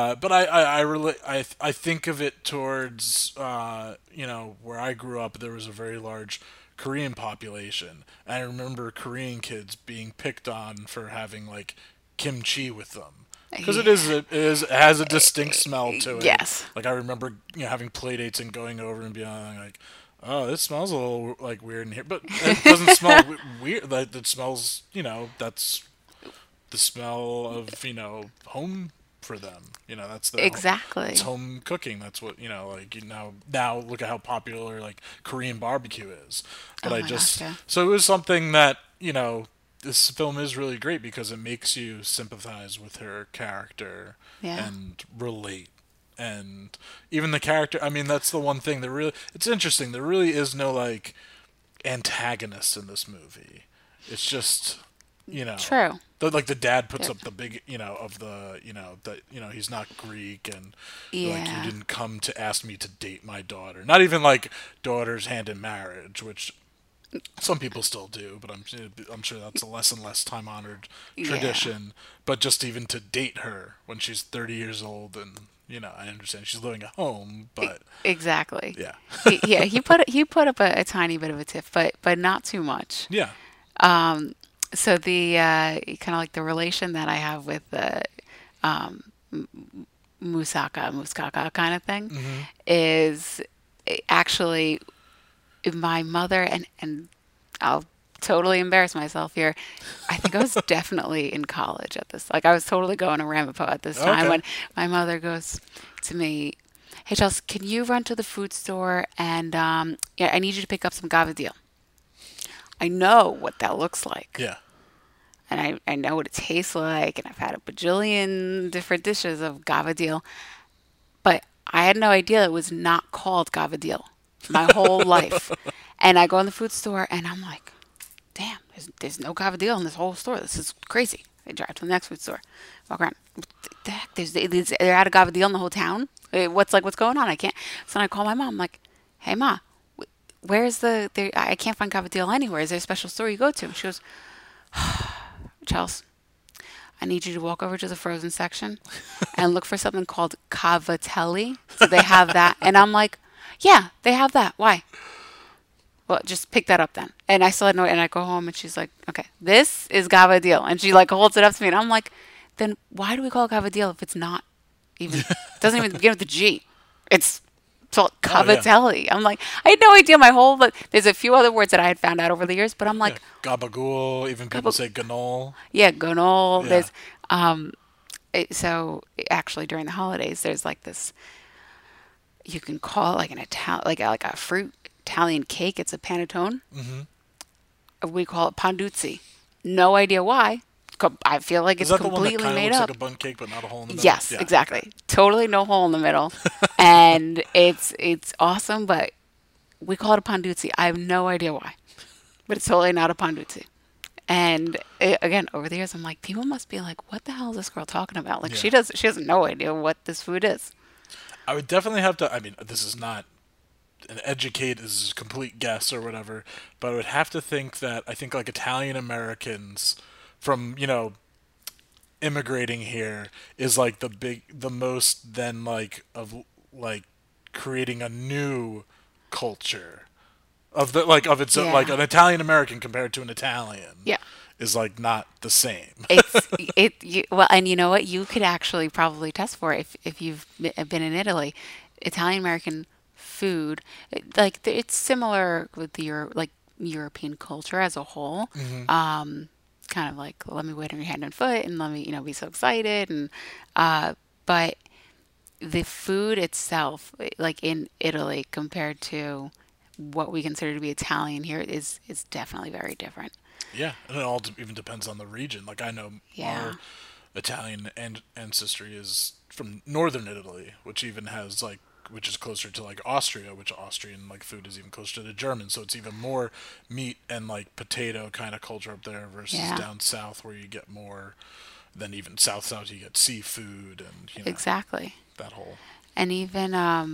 I think of it towards, where I grew up. There was a very large Korean population. I remember Korean kids being picked on for having like kimchi with them because it has a distinct smell to it. Yes. Like I remember having play dates and going over and being like, oh, this smells a little like weird in here, but it doesn't smell weird. Like it smells, that's the smell of home for them. That's their Exactly. it's home cooking. That's what now look at how popular like Korean barbecue is. But Oh my gosh, yeah. so it was something that this film is really great because it makes you sympathize with her character Yeah. and relate. And even the character, that's the one thing it's interesting. There really is no like antagonist in this movie. It's just, True. the dad puts up the big, that he's not Greek and like Yeah. you didn't come to ask me to date my daughter. Not even like daughter's hand in marriage, which some people still do, but I'm sure that's a less and less time honored tradition. But just even to date her when she's 30 years old, and I understand she's living at home, but Exactly. yeah, He put up a tiny bit of a tiff, but not too much. yeah, So the kind of like the relation that I have with the moussaka kind of thing is actually my mother, and I'll totally embarrass myself here. I think I was definitely in college at this. Like I was totally going to Ramapo at this time Okay. when my mother goes to me, "Hey Chelsea, can you run to the food store and I need you to pick up some gavadil." I know what that looks like. yeah, and I know what it tastes like, and I've had a bajillion different dishes of gavadil, but I had no idea it was not called gavadil my whole life. And I go in the food store, and I'm like, damn, there's no gavadil in this whole store. This is crazy. I drive to the next food store, walk around. What the heck? They're out of gavadil in the whole town. What's going on? I can't. So then I call my mom. I'm like, hey, Ma, where's I can't find gavadil anywhere. Is there a special store you go to? She goes, Chels, I need you to walk over to the frozen section and look for something called cavatelli. So they have that. And I'm like, yeah, they have that. Why? Well, just pick that up then. And I still had no, and I go home and she's like, okay, this is gavadil. And she like holds it up to me and I'm like, then why do we call it gavadil if it's not even, doesn't even begin with the G? It's called cavatelli. I'm like, I had no idea but there's a few other words that I had found out over the years, but I'm like. Yeah, gabagool, even people say ganol. Yeah, ganol. Yeah. There's, so actually during the holidays, there's like this, you can call it like an like a fruit Italian cake. It's a panettone. Mm-hmm. We call it panduzzi. No idea why. I feel like it's completely made up. Looks like a bun cake, but not a hole in the middle. Yes, yeah, exactly. Okay. Totally no hole in the middle, and it's awesome. But we call it a panduzzi. I have no idea why, but it's totally not a panduzzi. And again, over the years, I'm like, people must be like, what the hell is this girl talking about? Like, she has no idea what this food is. I would definitely have to. I mean, this is not this is a complete guess or whatever, but I would have to think that I think like Italian Americans from, immigrating here is like the most then like of like creating a new culture of its like an Italian American compared to an Italian. Yeah. Is like not the same. Well, and you know what? You could actually probably test for it if you've been in Italy. Italian American food, it's similar with your like European culture as a whole. Mm-hmm. Kind of like, let me wait on your hand and foot, and let me be so excited, and but the food itself, like in Italy compared to what we consider to be Italian here, is definitely very different. Yeah, and it all even depends on the region. Like I know our Italian ancestry is from northern Italy, which is closer to like Austria, which Austrian like food is even closer to German, so it's even more meat and like potato kind of culture up there versus down south where you get more. Then even south you get seafood and exactly that whole. And even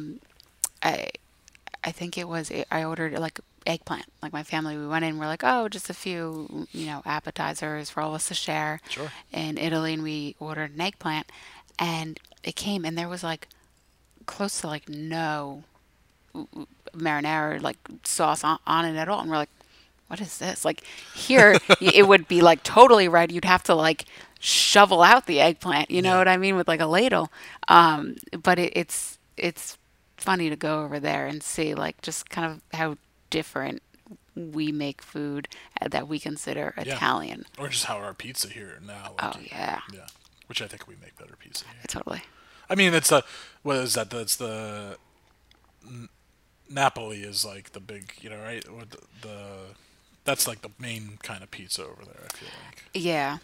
I think I ordered like eggplant. Like my family, we went in, we're like, oh, just a few appetizers for all of us to share. Sure. In Italy, and we ordered an eggplant, and it came, and there was like close to like no marinara like sauce on it at all, and we're like, what is this? Like here it would be like totally red. You'd have to like shovel out the eggplant, you know what I mean, with like a ladle. But it's funny to go over there and see like just kind of how different we make food that we consider Italian. Or just how our pizza here now. Yeah. Which I think we make better pizza here. Totally. I mean, what is that? That's the Napoli is like the big, right? That's like the main kind of pizza over there, I feel like. Yeah.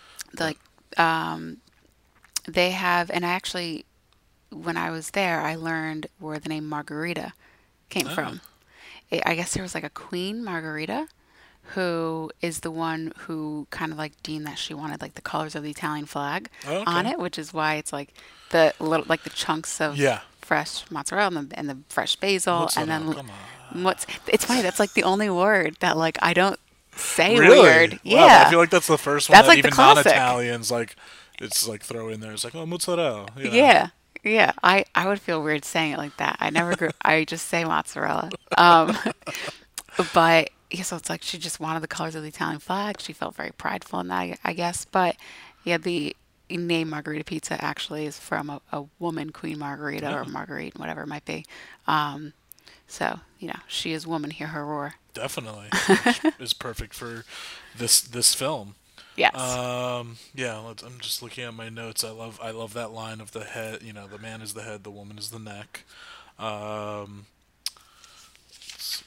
They have, and I actually, when I was there, I learned where the name Margherita came from. I guess there was like a Queen Margherita who is the one who kind of like deemed that she wanted like the colors of the Italian flag on it, which is why it's like the little like the chunks of fresh mozzarella and the fresh basil mozzarella, and then it's funny, that's like the only word that like I don't say really? Weird. Wow, yeah, I feel like that's the first one that's that like even non-Italians like it's like throw in there. It's like mozzarella. Yeah, I would feel weird saying it like that. I never grew. I just say mozzarella. But so it's like she just wanted the colors of the Italian flag. She felt very prideful in that, I guess. But the name Margherita Pizza actually is from a woman, Queen Margherita or Marguerite, whatever it might be. So she is woman. Hear her roar. Definitely, is perfect for this film. Yes. I'm just looking at my notes. I love that line of the head. The man is the head, the woman is the neck. Let's see.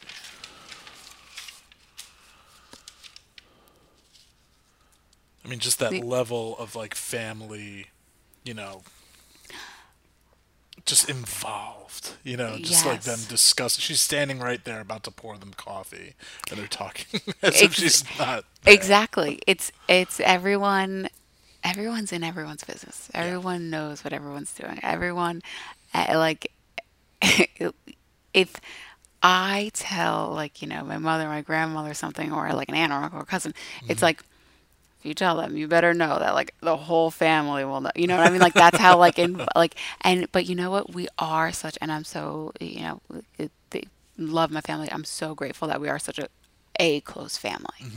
I mean, just that The- level of like family, you know, just involved, just like them Yes. discussing. She's standing right there about to pour them coffee, and they're talking as if Ex- she's not there. Exactly. It's everyone. Everyone's in everyone's business. Everyone knows what everyone's doing. Everyone, like, if I tell, like, my mother, my grandmother something, or like an aunt or uncle or cousin, it's like, if you tell them, you better know that, like, the whole family will know. You know what I mean? Like, that's how, like, but you know what? We are such, and I'm so, love my family. I'm so grateful that we are such a close family.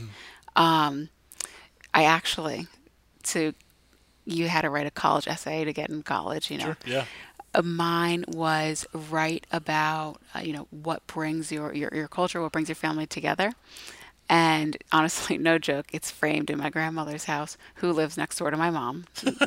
I actually, to you had to write a college essay to get in college, Sure. Yeah. Mine was write about what brings your culture, what brings your family together. And honestly, no joke, it's framed in my grandmother's house, who lives next door to my mom.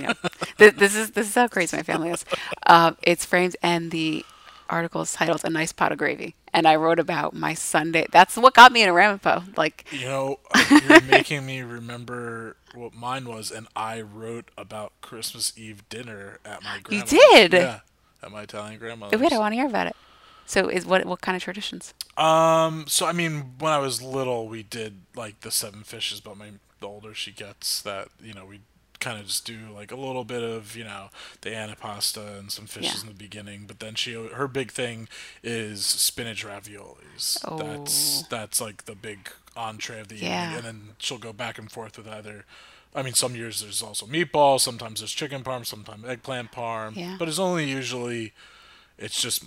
This is how crazy my family is. It's framed, and the article is titled "A Nice Pot of Gravy," and I wrote about my Sunday. That's what got me into Ramapo. Like, You're making me remember what mine was, and I wrote about Christmas Eve dinner at my you grandmother's. did. Yeah, at my Italian grandmother's. Wait, I want to hear about it. So, what kind of traditions? So I mean, when I was little, we did like the seven fishes, but the older she gets, that we kind of just do like a little bit of the antipasta and some fishes Yeah. in the beginning, but then her big thing is spinach raviolis. Oh. That's like the big entree of the evening, Yeah. and then she'll go back and forth with either. I mean, some years there's also meatballs, sometimes there's chicken parm, sometimes eggplant parm, Yeah. but it's only usually it's just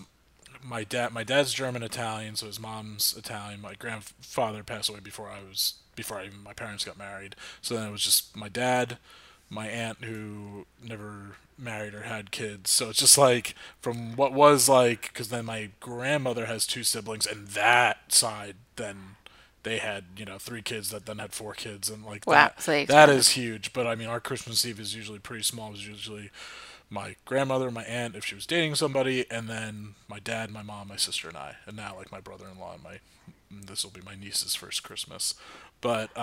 my dad's German Italian, so his mom's Italian. My grandfather passed away before even my parents got married. So then it was just my dad, my aunt who never married or had kids. So it's just like from what was like, because then my grandmother has two siblings, and that side then they had three kids that then had four kids, and like Wow, so they that expanded. is huge. But I mean, our Christmas Eve is usually pretty small. It was usually my grandmother, my aunt, if she was dating somebody, and then my dad, my mom, my sister, and I. And now, like, my brother-in-law and this will be my niece's first Christmas. But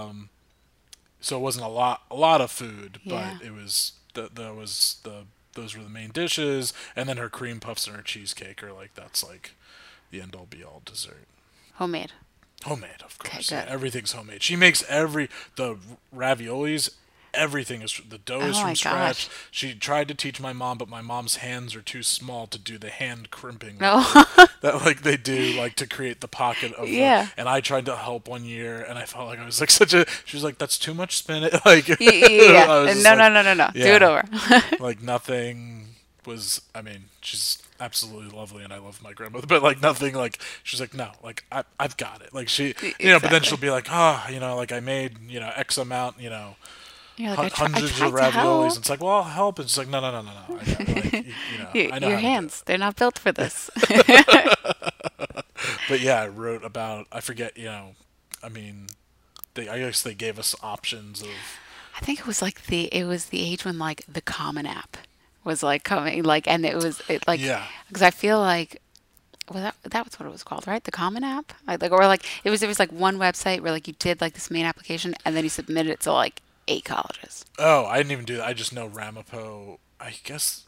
so it wasn't a lot of food, Yeah. but it was those were the main dishes, and then her cream puffs and her cheesecake are like that's like the end all be all dessert. Homemade. Homemade, of course. good. Yeah, everything's homemade. She makes the raviolis. Everything is the dough is Oh from my scratch. gosh. She tried to teach my mom, but my mom's hands are too small to do the hand crimping No. that like they do like to create the pocket of Yeah. and I tried to help one year, and I felt like I was like such a. She was like, "That's too much spinach." Like I Yeah. was just No, no, like, no, no, no. Do yeah. it over. Like nothing was. I mean, she's absolutely lovely, and I love my grandmother. But like nothing, like she's like, no, like I've got it. Like she, But then Exactly. she'll be like, oh, like I made X amount, You're like, I hundreds tried of to raviolis. help. It's like, well, I'll help. And she's like, no. I got, like, I know Your how to do hands, they're not built for this. it. But yeah, I wrote about. I forget. I mean, I guess they gave us options of. I think it was the age when like the Common App was like coming, like, and like, Yeah. because I feel like, well, that was what it was called, right? The Common App, or like it was like one website where like you did like this main application and then you submitted it to like 8 colleges. Oh, I didn't even do that. I just know Ramapo. I guess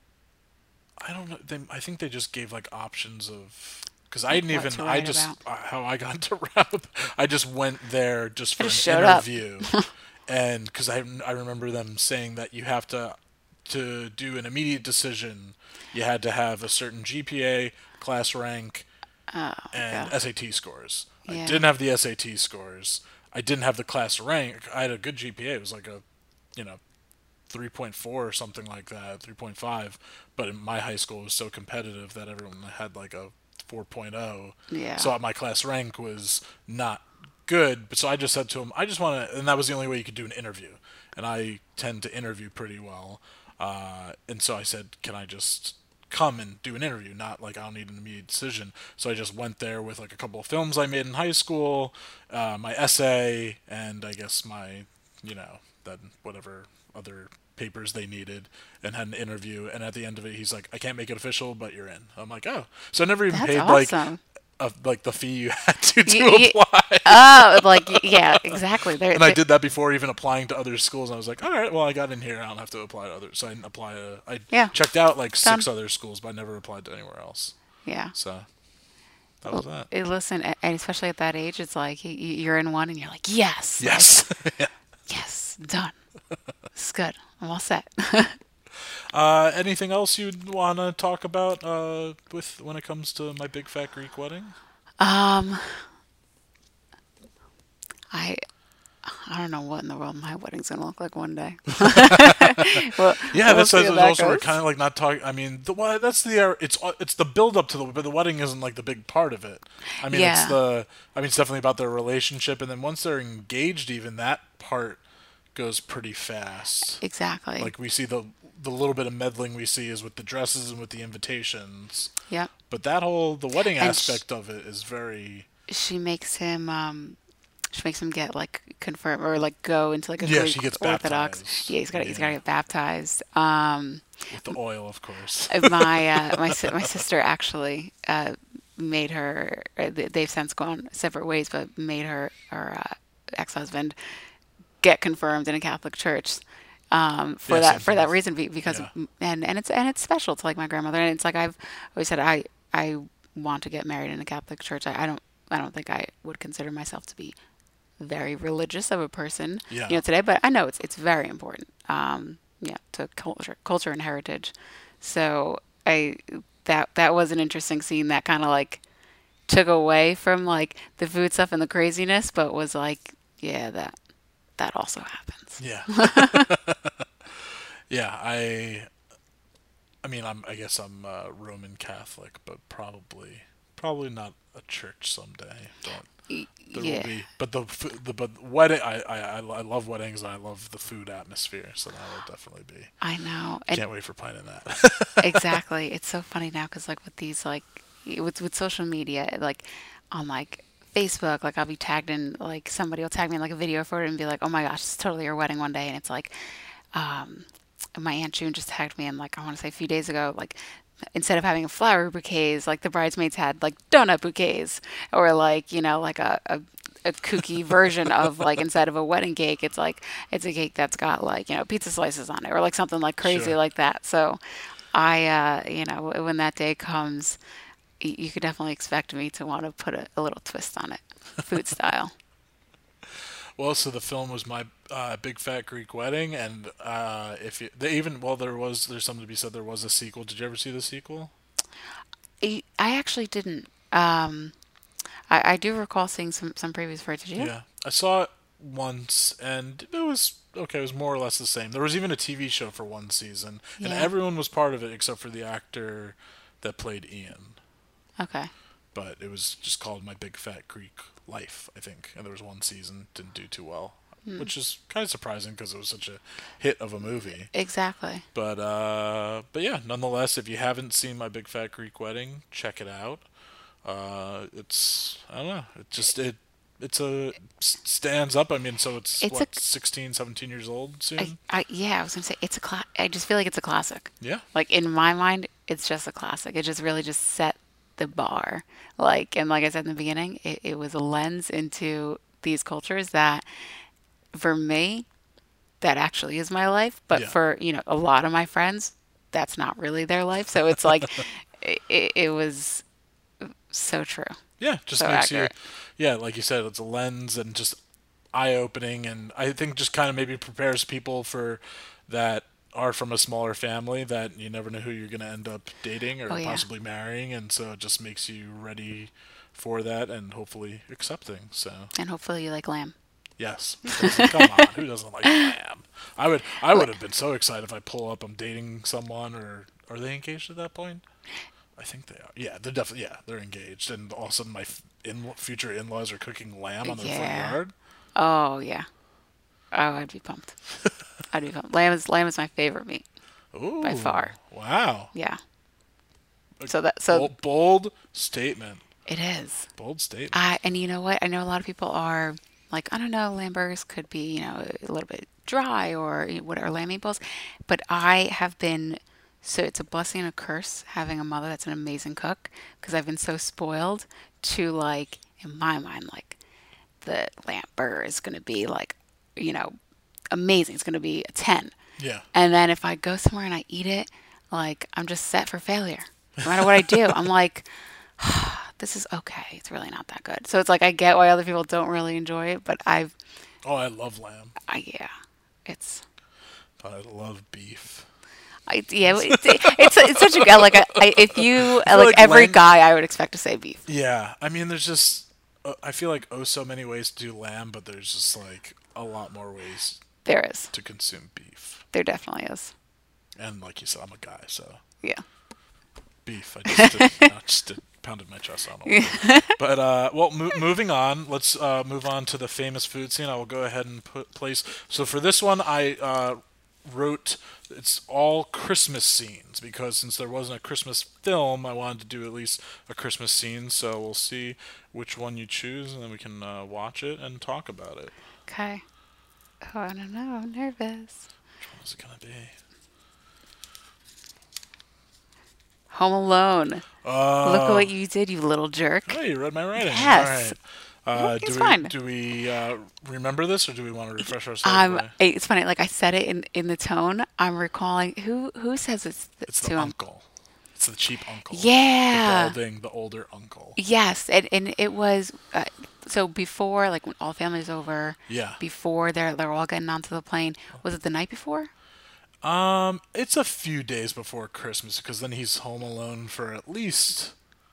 I don't know. I think they just gave like options of because I didn't What even. to I write just about. how I got into Ramapo. I just went there just for just an showed up. interview, and because I remember them saying that you have to do an immediate decision. You had to have a certain GPA, class rank, and yeah. SAT scores. I Yeah. didn't have the SAT scores. I didn't have the class rank. I had a good GPA. It was like a, 3.4 or something like that, 3.5. But in my high school was so competitive that everyone had like a 4.0. Yeah. So my class rank was not good. But so I just said to him, I just want to, and that was the only way you could do an interview. And I tend to interview pretty well. And so I said, can I just come and do an interview? Not like I don't need an immediate decision. So I just went there with like a couple of films I made in high school, my essay, and I guess my, then whatever other papers they needed, and had an interview. And at the end of it, he's like, I can't make it official, but you're in. I'm like, oh. So I never even That's paid awesome. of like the fee you had to Y- apply. Oh, yeah, exactly. And I did that before even applying to other schools. I was like, all right, well, I got in here. I don't have to apply to others. So I didn't apply to. I Yeah. checked out like Done. 6 other schools, but I never applied to anywhere else. Yeah. So that was that. Listen, and especially at that age, it's like you're in one and you're like, yes. Yes. Yeah. Yes, done. It's good. I'm all set. Anything else you'd want to talk about with when it comes to my big fat Greek wedding? I don't know what in the world my wedding's gonna look like one day. Well, Yeah, we'll that's see how that also we're goes. kind of like not talking. I mean, that's the it's the build up to but the wedding isn't like the big part of it. I mean, Yeah. it's definitely about their relationship, and then once they're engaged, even that part goes pretty fast. Exactly. Like we see the little bit of meddling we see is with the dresses and with the invitations, Yep. but the wedding And aspect of it is very She makes him get like confirm or like go into like a Yeah, Greek she gets Orthodox. baptized. Yeah, he's got to Yeah. get baptized. with the oil, of course. My sister actually made her. They've since gone separate ways, but made her ex-husband get confirmed in a Catholic church. For Yeah, that same for thing that with- reason because yeah. and it's special to like my grandmother, and it's like I've always said I want to get married in a Catholic church. I don't think I would consider myself to be very religious of a person, Yeah. today, but I know it's very important, to culture and heritage. So that was an interesting scene that kind of like took away from like the food stuff and the craziness, but was like, yeah, that also happens. Yeah. Yeah, I mean, I guess I'm Roman Catholic, but probably not a church someday. There Yeah. will be, but but wedding. I love weddings. And I love the food atmosphere, so that will definitely be. I know. And Can't wait for planning that. exactly. It's so funny now because like with these like with social media, like on like Facebook, like I'll be tagged in, like somebody will tag me in like a video for it and be like, oh my gosh, it's totally your wedding one day, and it's like my aunt June just tagged me in, like I want to say a few days ago, like instead of having flower bouquets, like the bridesmaids had like donut bouquets, or like like a kooky version of like instead of a wedding cake, it's like it's a cake that's got like pizza slices on it, or like something like crazy Sure. like that. So I when that day comes, you could definitely expect me to want to put a little twist on it, food style. Well, so the film was my big fat Greek wedding, and if you, they even well, there's something to be said. There was a sequel. Did you ever see the sequel? I actually didn't. I do recall seeing some previews for it. Did you? Yeah, I saw it once, and it was okay. It was more or less the same. There was even a TV show for one season, and Yeah. everyone was part of it except for the actor that played Ian. Okay. But it was just called My Big Fat Greek Life, I think. And there was one season, didn't do too well, which is kind of surprising because it was such a hit of a movie. Exactly. But yeah, nonetheless, if you haven't seen My Big Fat Greek Wedding, check it out. It's I don't know, stands up. I mean, so it's It's what, a- 16, 17 years old soon. Yeah, I was gonna say I just feel like it's a classic. Yeah. Like in my mind, it's just a classic. It just really just set the bar. And like I said in the beginning, it was a lens into these cultures that, for me, that actually is my life. But Yeah. for a lot of my friends, that's not really their life. So it's like it was so true. Yeah, just So makes accurate. you, yeah, like you said, it's a lens and just eye-opening, and I think just kind of maybe prepares people for that are from a smaller family that you never know who you're going to end up dating or Oh, yeah. possibly marrying, and so it just makes you ready for that and hopefully accepting. So And hopefully you like lamb. yes, come on, who doesn't like lamb? I would have been so excited if I pull up, I'm dating someone, or are they engaged at that point? I think they are. Yeah, they're definitely, yeah, they're engaged, and all of a sudden my future in-laws are cooking lamb on their front Yeah. yard. Oh yeah. Oh, I'd be pumped. I'd be pumped. Lamb is my favorite meat Ooh, by far. Wow. Yeah. So Bold statement. it is. Bold statement. And you know what? I know a lot of people are like, I don't know, lamb burgers could be, a little bit dry or what are lamb meatballs, but I have been, so it's a blessing and a curse having a mother that's an amazing cook, because I've been so spoiled to like, in my mind, like the lamb burger is going to be like, amazing. It's going to be a 10. Yeah. And then if I go somewhere and I eat it, like I'm just set for failure. No matter what I do, I'm like, this is okay. It's really not that good. So it's like I get why other people don't really enjoy it, but Oh, I love lamb. yeah, it's. I love beef. It's such a like if you like like every lamb- guy, I would expect to say beef. Yeah, I mean, there's just I feel like so many ways to do lamb, but there's just like a lot more ways There is. to consume beef. There definitely is. And like you said, I'm a guy, so Yeah. beef. I just pounded my chest on a little bit. But well, moving on. Let's move on to the famous food scene. I will go ahead and place. So for this one, I wrote it's all Christmas scenes because since there wasn't a Christmas film, I wanted to do at least a Christmas scene. So we'll see which one you choose, and then we can watch it and talk about it. Okay. Oh, I don't know. I'm nervous. Which one is it gonna be? Home Alone. Oh, Look at what you did, you little jerk. oh, you read my writing. Yes. All right. It's fine. Do we remember this, or do we want to refresh ourselves? It's funny. Like I said it in the tone. I'm recalling who says It's to the him. uncle. It's the cheap uncle. Yeah. The balding, the older uncle. Yes, and it was so before, like when all family's over. Yeah. Before they're all getting onto the plane. Was it the night before? It's a few days before Christmas because then he's home alone for at least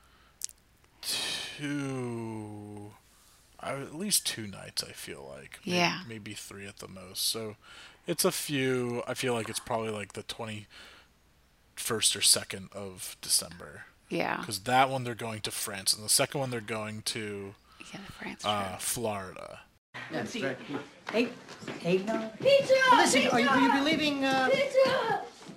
at least 2 nights. I feel like. Yeah. Maybe 3 at the most. So, it's a few. I feel like it's probably like the 21st or 2nd of December. Yeah. Because that one they're going to France, and the second one they're going to Yeah, the France trip. Florida. That's right. Hey, no. Pizza! Listen, will you be leaving? Pizza!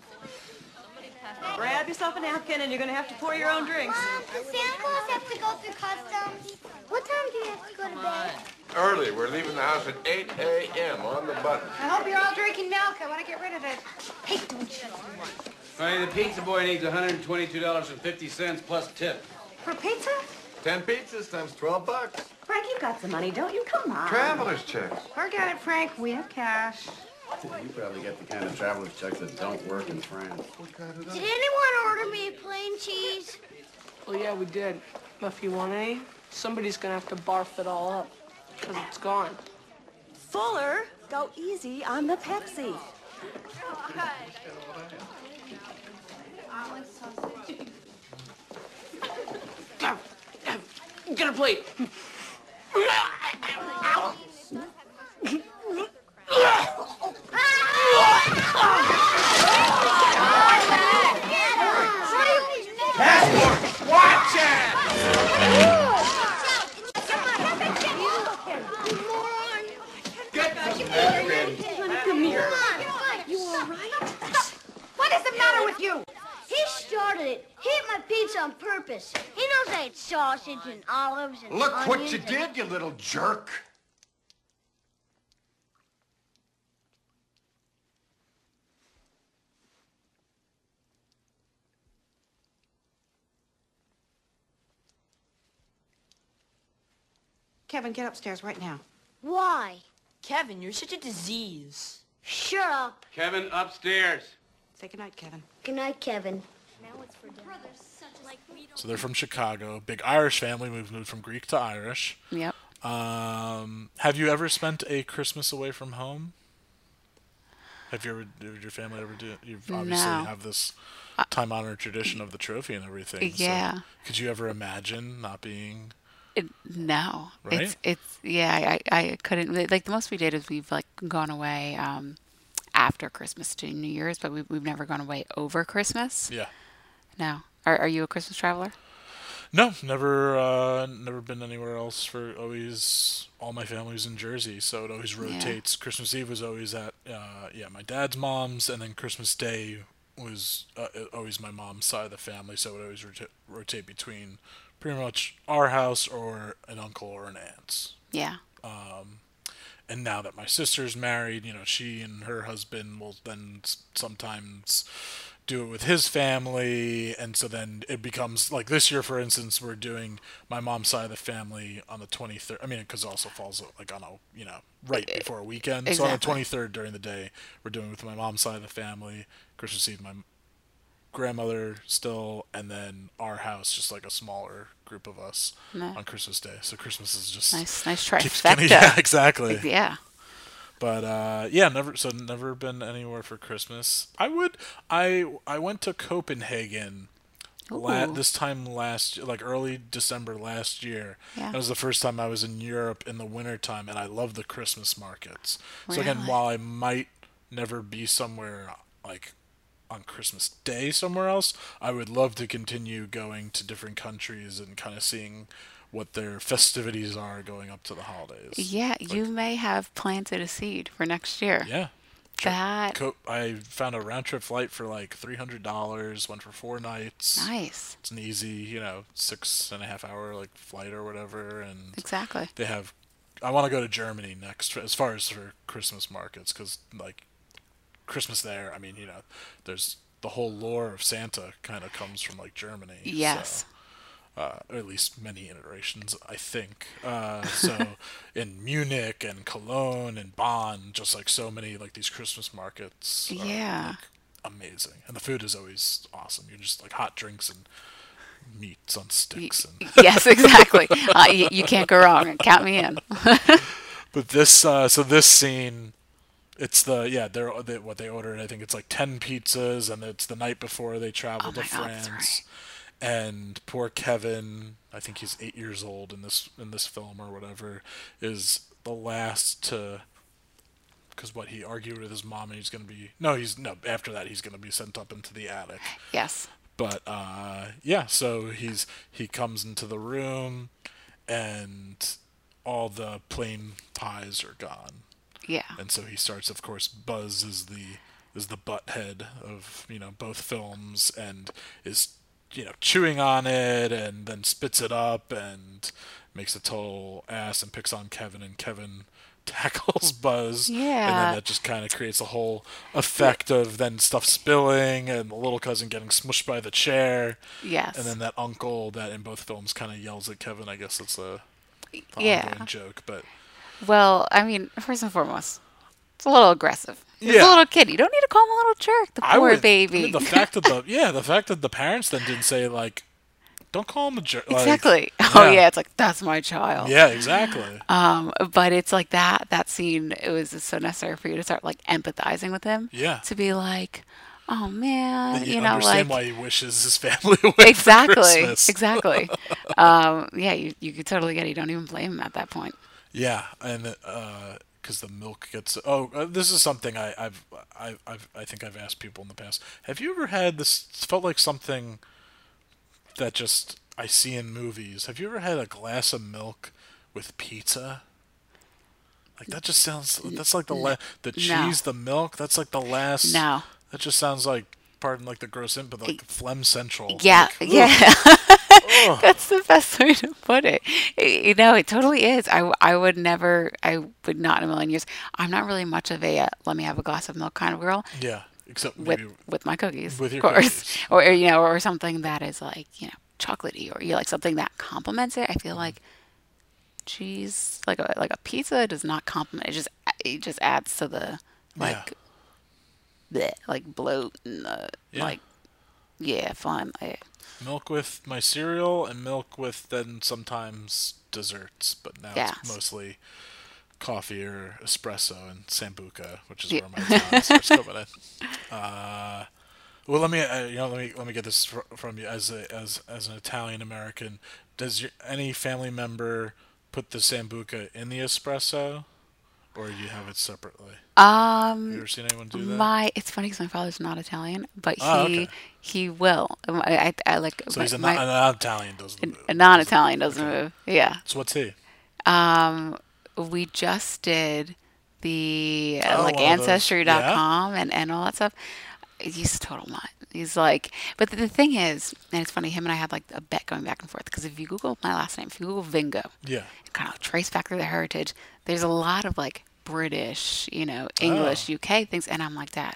Grab yourself a napkin and you're gonna have to pour your own drinks. Does Santa Claus have to go through customs? What time do you have to go to bed? Early. We're leaving the house at 8 a.m. on the button. I hope you're all drinking milk. I want to get rid of it. Hey, don't you? Honey, the pizza boy needs $122.50 plus tip. For pizza? 10 pizzas times $12. Frank, you got some money, don't you? Come on. Traveler's checks. Forget it, Frank. We have cash. You probably get the kind of traveler's checks that don't work in France. Did anyone order me plain cheese? Well, yeah, we did. But if you want any, somebody's gonna have to barf it all up. Because it's gone. Fuller, go easy on the Pepsi. Get a plate. Watch it! What is the matter with you? He started it. He ate my pizza on purpose. He knows I ate sausage and olives and Look what onions you and- did, you little jerk. Kevin, get upstairs right now. Why? Kevin, you're such a disease. Shut up. Kevin, upstairs. Say goodnight, Kevin. Good night, Kevin. So they're from Chicago. Big Irish family. We've moved from Greek to Irish. Yep. Have you ever spent a Christmas away from home? Did your family ever do it? You obviously No. have this time-honored tradition of the trophy and everything. Yeah. So could you ever imagine not being... No. Right? It's yeah, I couldn't like the most we did is we've like gone away after Christmas to New Year's, but we've never gone away over Christmas. Yeah. No. Are you a Christmas traveler? No, never been anywhere else. For always, all my family's in Jersey, so it always rotates. Christmas Eve was always at my dad's mom's, and then Christmas Day was always my mom's side of the family, so it would always rotate between pretty much our house or an uncle or an aunt's. Yeah. And now that my sister's married, she and her husband will then sometimes do it with his family, and so then it becomes like this year, for instance, we're doing my mom's side of the family on the 23rd. I mean, because it also falls like on a right before a weekend. So on the 23rd during the day, we're doing with my mom's side of the family. Christmas Eve, my grandmother still, and then our house, just like a smaller group of us on Christmas Day. So Christmas is just nice keeps getting- trifecta. yeah, exactly. Yeah. But never been anywhere for Christmas. I went to Copenhagen this time last, like early December last year. Yeah. That was the first time I was in Europe in the wintertime, and I love the Christmas markets. Really? So again, while I might never be somewhere like on Christmas Day somewhere else, I would love to continue going to different countries and kind of seeing what their festivities are going up to the holidays. Yeah, you may have planted a seed for next year. Yeah. That I found a round trip flight for like $300. Went for 4 nights. Nice. It's an easy, 6.5 hour like flight or whatever, and Exactly. they have. I want to go to Germany next, as far as for Christmas markets, because like Christmas there. I mean, there's the whole lore of Santa kind of comes from like Germany. Yes. So, or at least many iterations, I think. So in Munich and Cologne and Bonn, just like so many like these Christmas markets. Yeah. Like, amazing, and the food is always awesome. You're just like hot drinks and meats on sticks. And yes, exactly. You can't go wrong. Count me in. But this, this scene. It's they're what they ordered. I think it's like 10 pizzas, and it's the night before they travel to France. Right. And poor Kevin, I think he's 8 years old in this film or whatever, is the last to, because he argued with his mom, and he's gonna be after that he's gonna be sent up into the attic. Yes. But so he comes into the room, and all the plain pies are gone. Yeah. And so he starts, of course, Buzz is the butt head of both films, and is chewing on it, and then spits it up and makes a total ass and picks on Kevin, and Kevin tackles Buzz. Yeah. And then that just kind of creates a whole effect of then stuff spilling and the little cousin getting smushed by the chair. Yes. And then that uncle that in both films kind of yells at Kevin. I guess it's the ongoing joke, but. Well, I mean, first and foremost, it's a little aggressive. He's Yeah. a little kid. You don't need to call him a little jerk. The poor baby. I mean, the fact that the parents then didn't say like, don't call him a jerk. Exactly. Like, Oh yeah, it's like that's my child. Yeah, exactly. But it's like that scene. It was just so necessary for you to start like empathizing with him. Yeah. To be like, oh man, You understand why he wishes his family away exactly, for Christmas. exactly. Yeah, you could totally get it. You don't even blame him at that point. Yeah, and because the milk gets. Oh, this is something I think I've asked people in the past. Have you ever had this? It felt like something that just I see in movies. Have you ever had a glass of milk with pizza? Like that just sounds. That's like the cheese, the milk. That's like the last. No. That just sounds like, pardon like the gross input, but like phlegm central. Yeah, like, yeah. That's the best way to put it. It totally is. I would not in a million years. I'm not really much of a let me have a glass of milk kind of girl. Yeah, except maybe with my cookies, with your of course, cookies. or something that is like chocolatey, or like something that complements it. I feel like cheese, like a pizza, does not complement. It just adds to the like. Bleh, like bloat and fun. Milk with my cereal, and milk with then sometimes desserts, but now it's mostly coffee or espresso and sambuca, which is where my Italian starts coming in. Well, let me get this from you as an Italian American. Does any family member put the sambuca in the espresso? Or you have it separately? Have you ever seen anyone do that? It's funny because my father's not Italian, but okay. he will. I like. So he's a non-Italian doesn't move. A non-Italian doesn't move. Yeah. So what's he? We just did the Ancestry.com and all that stuff. He's a total nut. He's like, but the thing is, and it's funny, him and I had like a bet going back and forth, because if you Google my last name, if you Google Vingo, kind of trace back through the heritage, there's a lot of like British, English, UK things, and I'm like, Dad,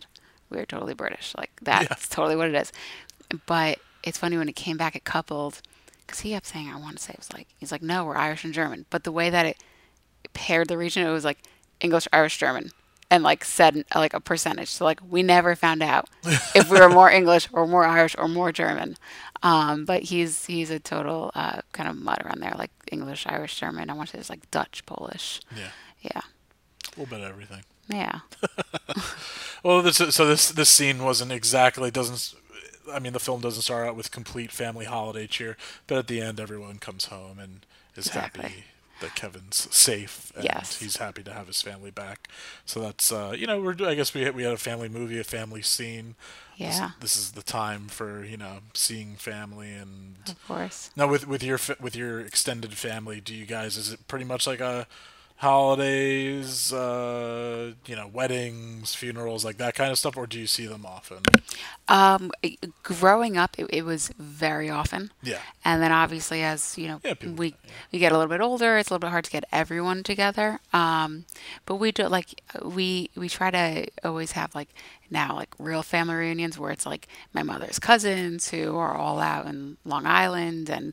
we're totally British. Like that's totally what it is. But it's funny when it came back, it coupled because he kept saying, I want to say it was like he's like, no, we're Irish and German. But the way that it paired the region, it was like English, Irish, German, and like said like a percentage. So like we never found out if we were more English or more Irish or more German. But he's a total kind of mutt around there, like English, Irish, German. I want to say it's like Dutch, Polish. Yeah. Yeah. A little bit of everything. Yeah. Well, this scene wasn't exactly doesn't. I mean, the film doesn't start out with complete family holiday cheer, but at the end, everyone comes home and is happy that Kevin's safe and he's happy to have his family back. So that's I guess we had a family movie, a family scene. Yeah. This is the time for seeing family and. Of course. Now with your extended family, do you guys is it pretty much like a holidays, weddings, funerals, like that kind of stuff, or do you see them often? Growing up, it was very often. Yeah. And then obviously, as we get a little bit older, it's a little bit hard to get everyone together. But we do we try to always have now real family reunions where it's like my mother's cousins who are all out in Long Island and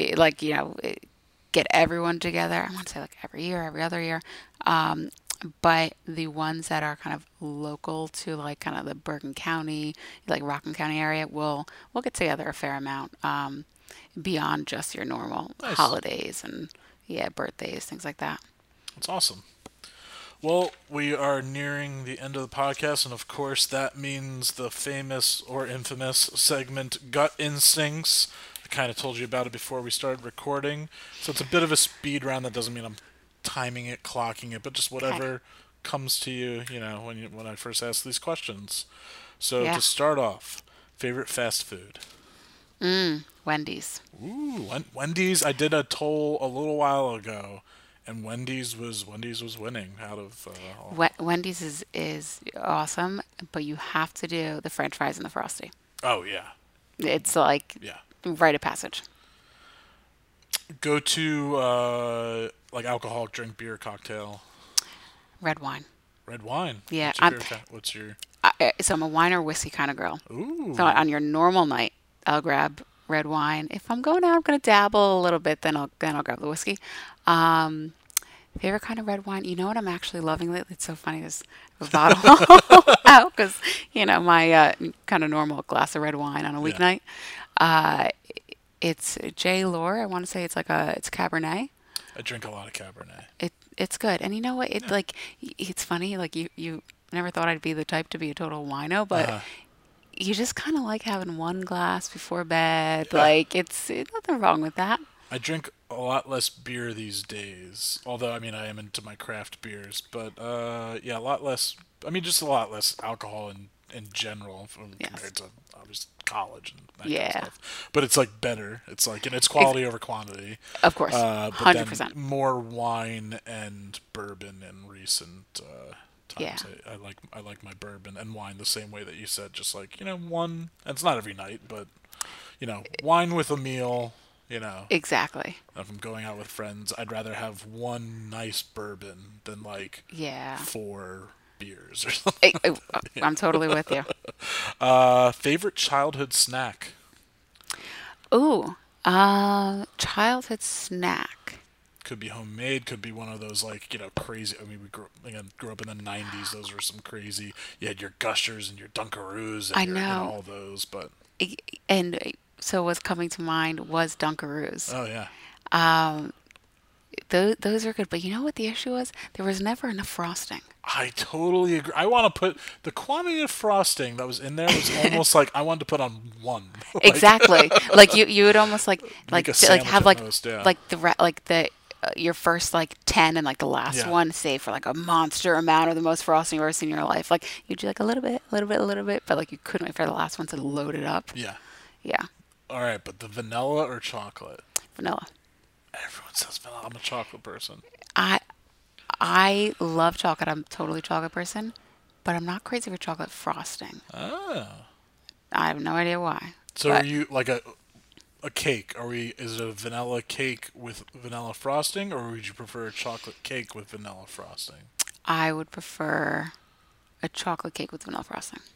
get everyone together. I want to say every year, every other year. But the ones that are kind of local to kind of the Bergen County, Rockland County area, we'll get together a fair amount beyond just your normal holidays and birthdays, things like that. That's awesome. Well, we are nearing the end of the podcast, and of course that means the famous or infamous segment Gut Instincts. I kind of told you about it before we started recording, so it's a bit of a speed round. That doesn't mean I'm timing it, clocking it, but just whatever comes to you, when I first ask these questions. So to start off, favorite fast food? Wendy's. Ooh, Wendy's. I did a toll a little while ago, and Wendy's was winning out of. Wendy's is awesome, but you have to do the French fries and the Frosty. Oh yeah. It's rite of passage. Go to alcoholic drink, beer, cocktail. Red wine. Red wine. Yeah. What's your? So I'm a wine or whiskey kind of girl. Ooh. So on your normal night, I'll grab red wine. If I'm going out, I'm gonna dabble a little bit. Then I'll grab the whiskey. Favorite kind of red wine? You know what I'm actually loving lately? It's so funny. There's a bottle out because my kind of normal glass of red wine on a weeknight. It's J. Lohr. I want to say it's it's Cabernet. I drink a lot of Cabernet. It's good, and you know what? It's funny. You never thought I'd be the type to be a total wino, but you just kind of like having one glass before bed. Yeah. It's nothing wrong with that. I drink a lot less beer these days, although I am into my craft beers, but a lot less. Just a lot less alcohol in general compared to obviously college and that kind of stuff. But it's better. It's it's quality over quantity. Of course, 100%. More wine and bourbon in recent times. I like my bourbon and wine the same way that you said. Just one. And it's not every night, but wine with a meal. Exactly. If I'm going out with friends, I'd rather have one nice bourbon than 4 beers or something. I'm totally with you. Favorite childhood snack? Ooh, childhood snack. Could be homemade. Could be one of those crazy. We grew up in the '90s. Those were some crazy. You had your Gushers and your Dunkaroos and all those, but. So what's coming to mind was Dunkaroos. Oh yeah. Those are good, but you know what the issue was? There was never enough frosting. I totally agree. I want to put the quantity of frosting that was in there was almost I wanted to put on one. Exactly. You would almost have your first 10 and the last one save for a monster amount or the most frosting you've ever seen in your life. You'd do a little bit, but you couldn't wait for the last one to load it up. Yeah. Yeah. All right, but the vanilla or chocolate? Vanilla. Everyone says vanilla. I'm a chocolate person. I love chocolate. I'm a totally chocolate person, but I'm not crazy for chocolate frosting. Oh. I have no idea why. So are you a cake? Is it a vanilla cake with vanilla frosting, or would you prefer a chocolate cake with vanilla frosting? I would prefer a chocolate cake with vanilla frosting.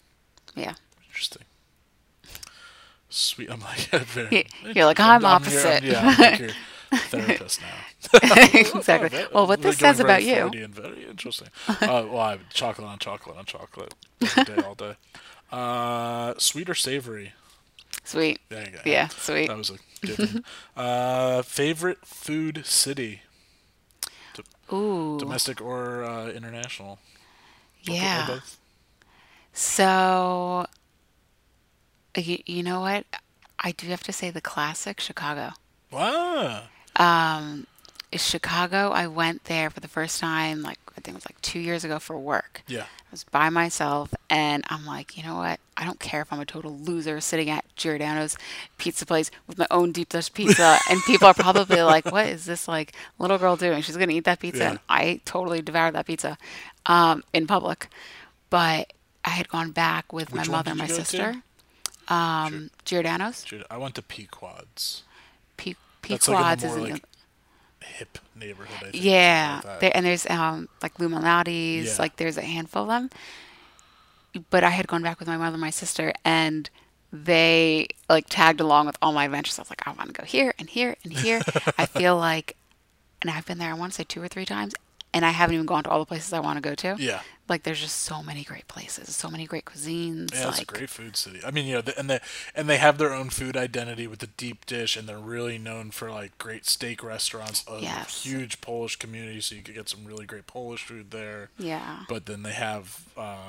Yeah. Interesting. Sweet. I'm like, very, You're like, I'm opposite. I'm like your therapist now. Exactly. Well, what this says about you. Freudian, very interesting. Well, I have chocolate on chocolate on chocolate every day, all day. Sweet or savory? Sweet. There you go. Yeah, sweet. That was a given. Favorite food city? Ooh. Domestic or international? Yeah. Or both? So, you know what? I do have to say the classic Chicago. Wow. Chicago, I went there for the first time, like, I think it was like 2 years ago for work. Yeah. I was by myself, and I'm like, you know what? I don't care if I'm a total loser sitting at Giordano's pizza place with my own deep dish pizza, and people are probably like, what is this, like, little girl doing? She's going to eat that pizza, Yeah. and I totally devoured that pizza in public. But I had gone back with Which my one mother and did my you go to? sister. Giordano's. I went to Pequod's. Pequod's like is a more in like hip neighborhood, I think. yeah, Like and there's like Luminati's, Yeah. like there's a handful of them. But I had gone back with my mother and my sister, and they like tagged along with all my adventures. I was like, I want to go here and here and here. I feel like, and I've been there, I want to say 2 or 3 times, and I haven't even gone to all the places I want to go to. Yeah. Like there's just so many great places, so many great cuisines. Yeah, it's a like, great food city. I mean, you know, and they have their own food identity with the deep dish, and they're really known for like great steak restaurants, a Yes. huge Polish community, so you could get some really great Polish food there. Yeah. But then they have,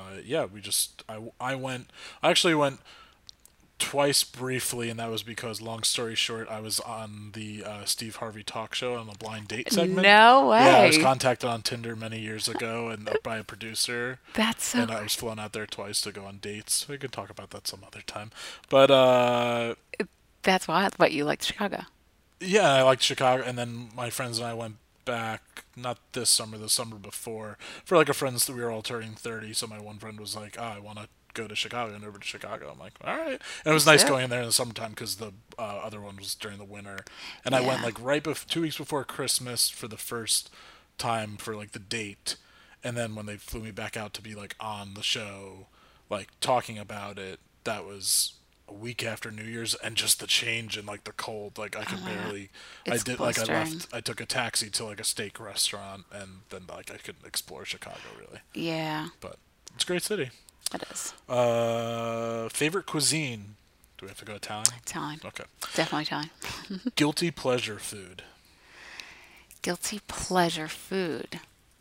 I actually went twice briefly, and that was because, long story short, I was on the Steve Harvey talk show on the blind date segment. No way. Yeah, I was contacted on Tinder many years ago and by a producer. That's so. And I was flown out there twice to go on dates. We could talk about that some other time. But That's wild. But you liked Chicago. yeah, I liked Chicago, and then my friends and I went back, not this summer, the summer before, for like a friend's, we were all turning 30, so my one friend was like, I want to go to Chicago, and over to Chicago. I'm like, all right. And it was nice going in there in the summertime because the other one was during the winter. And I went like 2 weeks before Christmas for the first time for like the date. And then when they flew me back out to be like on the show, like talking about it, that was a week after New Year's, and just the change in like the cold, like I could barely. It's blistering. I took a taxi to like a steak restaurant, and then like I couldn't explore Chicago really. Yeah. But it's a great city. It is. Favorite cuisine? Do we have to go Italian? Italian. Okay. Definitely Italian. Guilty pleasure food. Guilty pleasure food.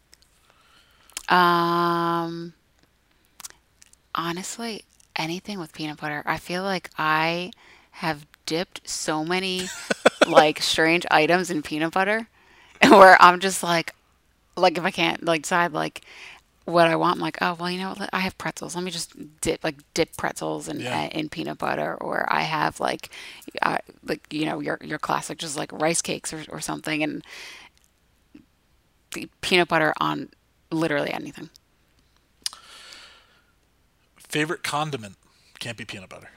Honestly, anything with peanut butter. I feel like I have dipped so many like strange items in peanut butter, where I'm just like if I can't like decide like what I want, I'm like, oh well, you know, I have pretzels. Let me just dip pretzels in peanut butter, or I have like you know your classic just like rice cakes or something, and the peanut butter on literally anything. Favorite condiment? Can't be peanut butter.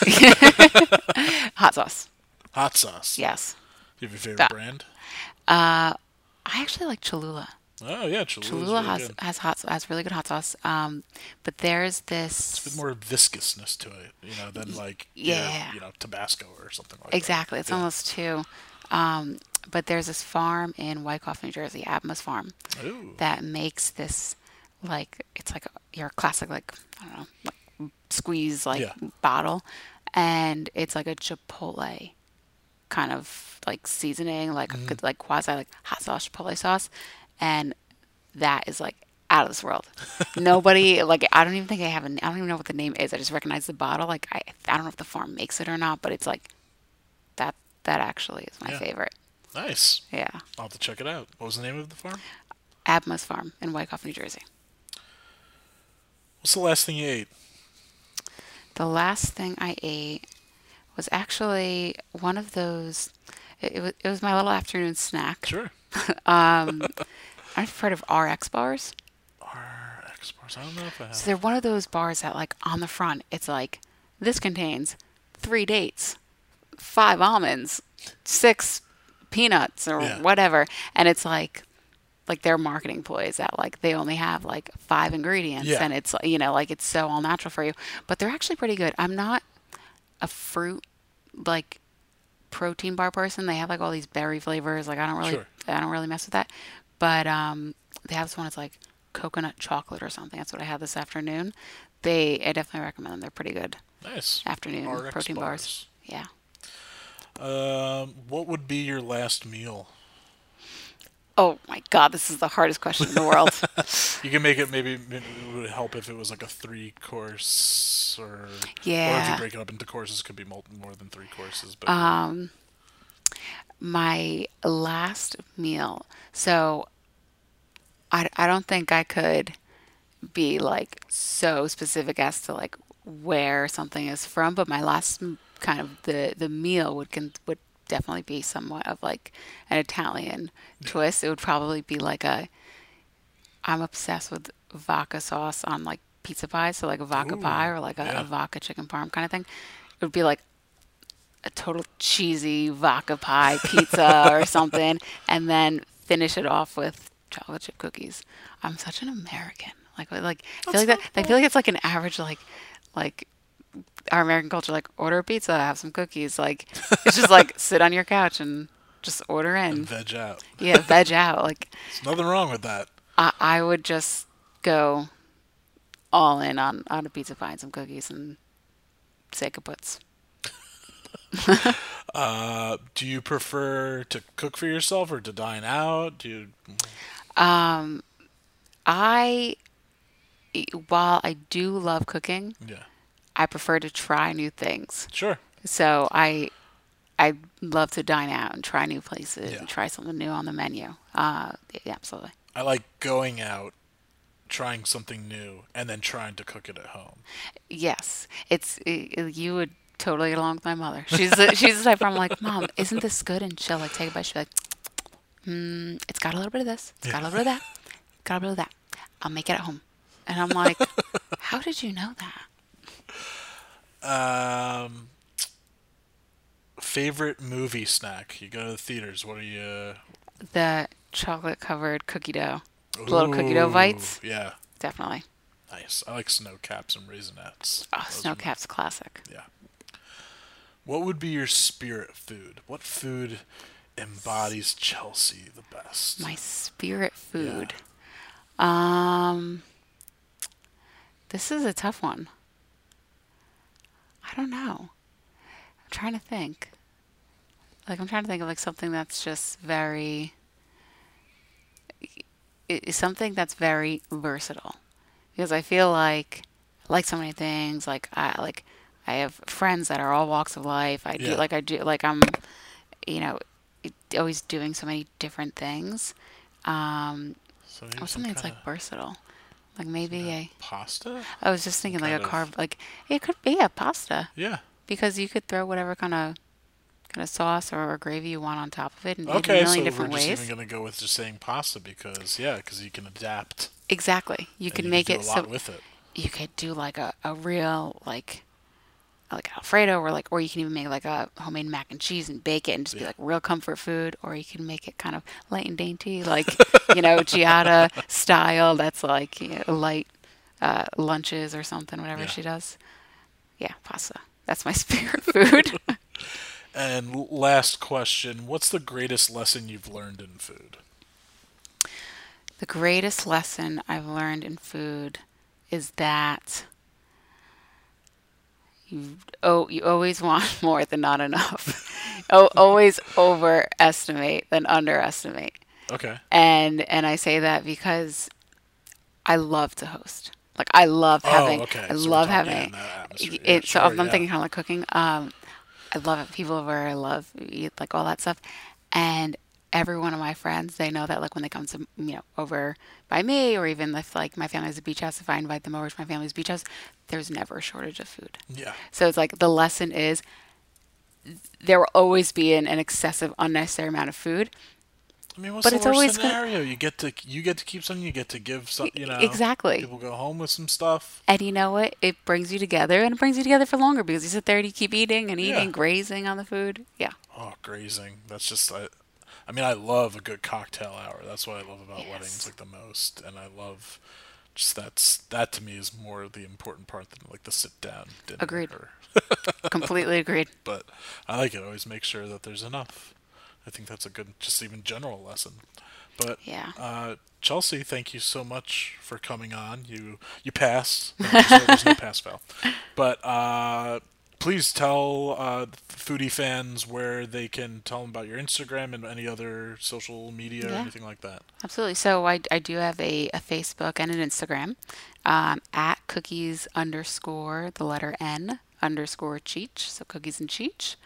Hot sauce. Hot sauce. Yes. Do you have a favorite brand? I actually like Cholula. Oh yeah, Cholula Cholula has really good hot sauce. But there's this. It's a bit more viscousness to it, you know, than like Tabasco or something like exactly. that. It's almost too. But there's this farm in Wyckoff, New Jersey, Abma's Farm, that makes this like it's like your classic like I don't know like squeeze bottle, and it's like a chipotle kind of like seasoning, like like quasi like hot sauce chipotle sauce, and that is like out of this world. Nobody like I don't even think I don't even know what the name is. I just recognize the bottle. Like I don't know if the farm makes it or not, but it's like that actually is my favorite. Nice. Yeah. I'll have to check it out. What was the name of the farm? Abma's Farm in Wyckoff, New Jersey. What's the last thing you ate? The last thing I ate was actually one of those. It was my little afternoon snack. Sure. I've heard of RX bars. RX bars. I don't know if I have. So they're one of those bars that, like, on the front, it's like, this contains 3 dates, 5 almonds, 6 peanuts, or whatever, and it's like like their marketing ploys that like they only have like 5 ingredients Yeah. and it's, you know, like it's so all natural for you. But they're actually pretty good. I'm not a fruit like protein bar person. They have like all these berry flavors. Like I don't really mess with that. But they have this one that's like coconut chocolate or something. That's what I had this afternoon. I definitely recommend them. They're pretty good. Nice. Afternoon RX protein bars. Yeah. What would be your last meal? Oh my God, this is the hardest question in the world. You can make it, maybe it would help if it was like a 3-course or if Yeah. you break it up into courses, it could be more than 3 courses. But My last meal. So I don't think I could be like so specific as to like where something is from, but my last kind of the meal would definitely be somewhat of like an Italian twist. It would probably be like I'm obsessed with vodka sauce on like pizza pie, so like a vodka pie or like a vodka chicken parm kind of thing. It would be like a total cheesy vodka pie pizza or something, and then finish it off with chocolate chip cookies. I'm such an American. I feel like it's like an average like our American culture, like order a pizza, have some cookies. Like it's just like sit on your couch and just order in. And veg out. Yeah, veg out. Like There's nothing wrong with that. I would just go all in on a pizza pie and some cookies and say kaputs. Do you prefer to cook for yourself or to dine out? While I do love cooking, I prefer to try new things. Sure. So I love to dine out and try new places and try something new on the menu. Yeah, absolutely. I like going out, trying something new, and then trying to cook it at home. Yes, you would totally get along with my mother. She's the type where I'm like, Mom, isn't this good? And she'll like take a bite. She'll be like, it's got a little bit of this. It's got a little bit of that. Got a little bit of that. I'll make it at home. And I'm like, how did you know that? Favorite movie snack? You go to the theaters. What are you? The chocolate covered cookie dough. Little cookie dough bites. Yeah. Definitely. Nice. I like Snow Caps and Raisinets. Oh, Snow Caps classic. Yeah. What would be your spirit food? What food embodies Chelsea the best? My spirit food. This is a tough one. I don't know. I'm trying to think. I'm trying to think of like something that's just something that's very versatile. Because I feel like I like so many things. I have friends that are all walks of life. I'm, always doing so many different things. Something that's like versatile. Like maybe a pasta? I was just thinking like a carb, like it could be a pasta. Yeah. Because you could throw whatever kind of sauce or gravy you want on top of it and eat it Okay, a million so different we're just ways. even going to go with just saying pasta because you can adapt. Exactly. You could make do it a lot with it. You could do like a real like Alfredo or you can even make like a homemade mac and cheese and bake it and just be like real comfort food, or you can make it kind of light and dainty like Giada style. That's like light lunches or something, whatever she does. Yeah, pasta. That's my spirit food. And last question, what's the greatest lesson you've learned in food? The greatest lesson I've learned in food is that you always want more than not enough. Always overestimate than underestimate. Okay. And I say that because I love to host. Like I love having. Okay. I love having it. So I'm thinking kind of like cooking. I love it. People over. I love like all that stuff. And every one of my friends, they know that like when they come to over by me, or even if like my family has a beach house, if I invite them over to my family's beach house, there's never a shortage of food. Yeah. So it's like the lesson is there will always be an excessive, unnecessary amount of food. I mean, what's the worst scenario? You get to keep something. You get to give some. Exactly. People go home with some stuff. And you know what? It brings you together, and it brings you together for longer because you sit there and you keep eating and eating, grazing on the food. Yeah. Oh, grazing. That's just I mean, I love a good cocktail hour. That's what I love about Yes. weddings like the most, and I love just that to me is more the important part than like the sit down dinner. Agreed. Completely agreed. But I like it. Always make sure that there's enough. I think that's a good, just even general lesson. But Yeah. Chelsea, thank you so much for coming on. You passed. No, there's no pass fail. But please tell foodie fans where they can tell them about your Instagram and any other social media or Yeah. anything like that. Absolutely. So I do have a Facebook and an Instagram at cookies_N_Cheech. So cookies and Cheech.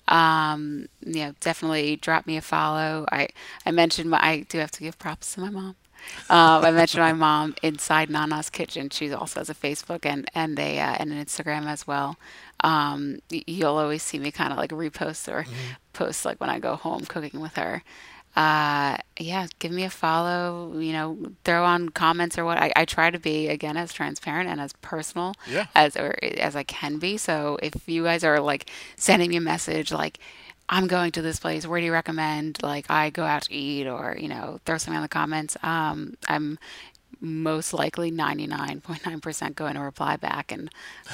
Definitely drop me a follow. I mentioned I do have to give props to my mom. I mentioned my mom inside Nana's Kitchen. She also has a Facebook and an Instagram as well. You'll always see me kind of like repost or post like when I go home cooking with her. Give me a follow, throw on comments or what. I try to be, again, as transparent and as personal as I can be. So if you guys are like sending me a message like, I'm going to this place, where do you recommend like I go out to eat, or throw something in the comments, I'm most likely 99.9% going to reply back, and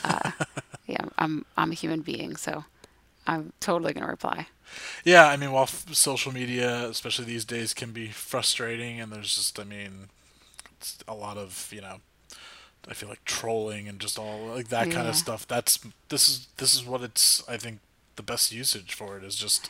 I'm a human being, so I'm totally going to reply. Yeah, I mean, while social media, especially these days, can be frustrating, and there's just, it's a lot of, I feel like trolling and just all like that kind of stuff. This is what it's, I think, the best usage for it is just,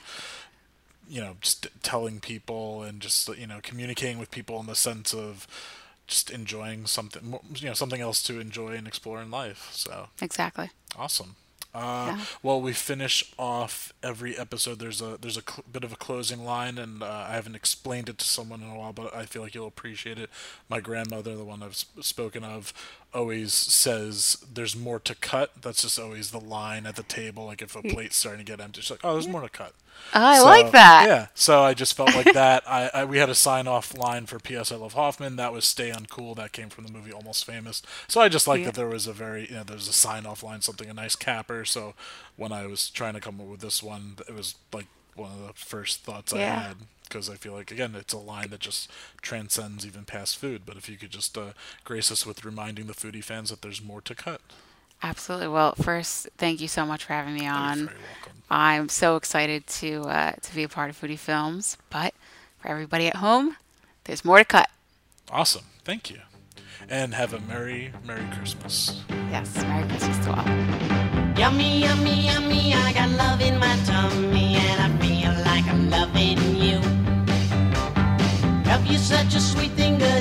just telling people and just, communicating with people in the sense of just enjoying something, something else to enjoy and explore in life. So Exactly. awesome. Well, we finish off every episode. There's a bit of a closing line, and I haven't explained it to someone in a while, but I feel like you'll appreciate it. My grandmother, the one I've spoken of, always says, "There's more to cut." That's just always the line at the table. Like if a plate's starting to get empty, she's like, "Oh, there's more to cut." Oh, I like that. Yeah, so I just felt like that. We had a sign-off line for P.S. I Love Hoffman. That was "Stay Uncool." That came from the movie Almost Famous. So I just like that there was a there's a sign-off line, something, a nice capper. So when I was trying to come up with this one, it was like one of the first thoughts I had. Because I feel like, again, it's a line that just transcends even past food. But if you could just grace us with reminding the foodie fans that there's more to cut. Absolutely. Well, first, thank you so much for having me on. You're very welcome. I'm so excited to be a part of Foodie Films. But for everybody at home, there's more to cut. Awesome. Thank you. And have a Merry Christmas. Yes. Merry Christmas to all. Yummy, yummy, yummy, I got love in my tummy, and I feel like I'm loving you. Love you such a sweet thing, good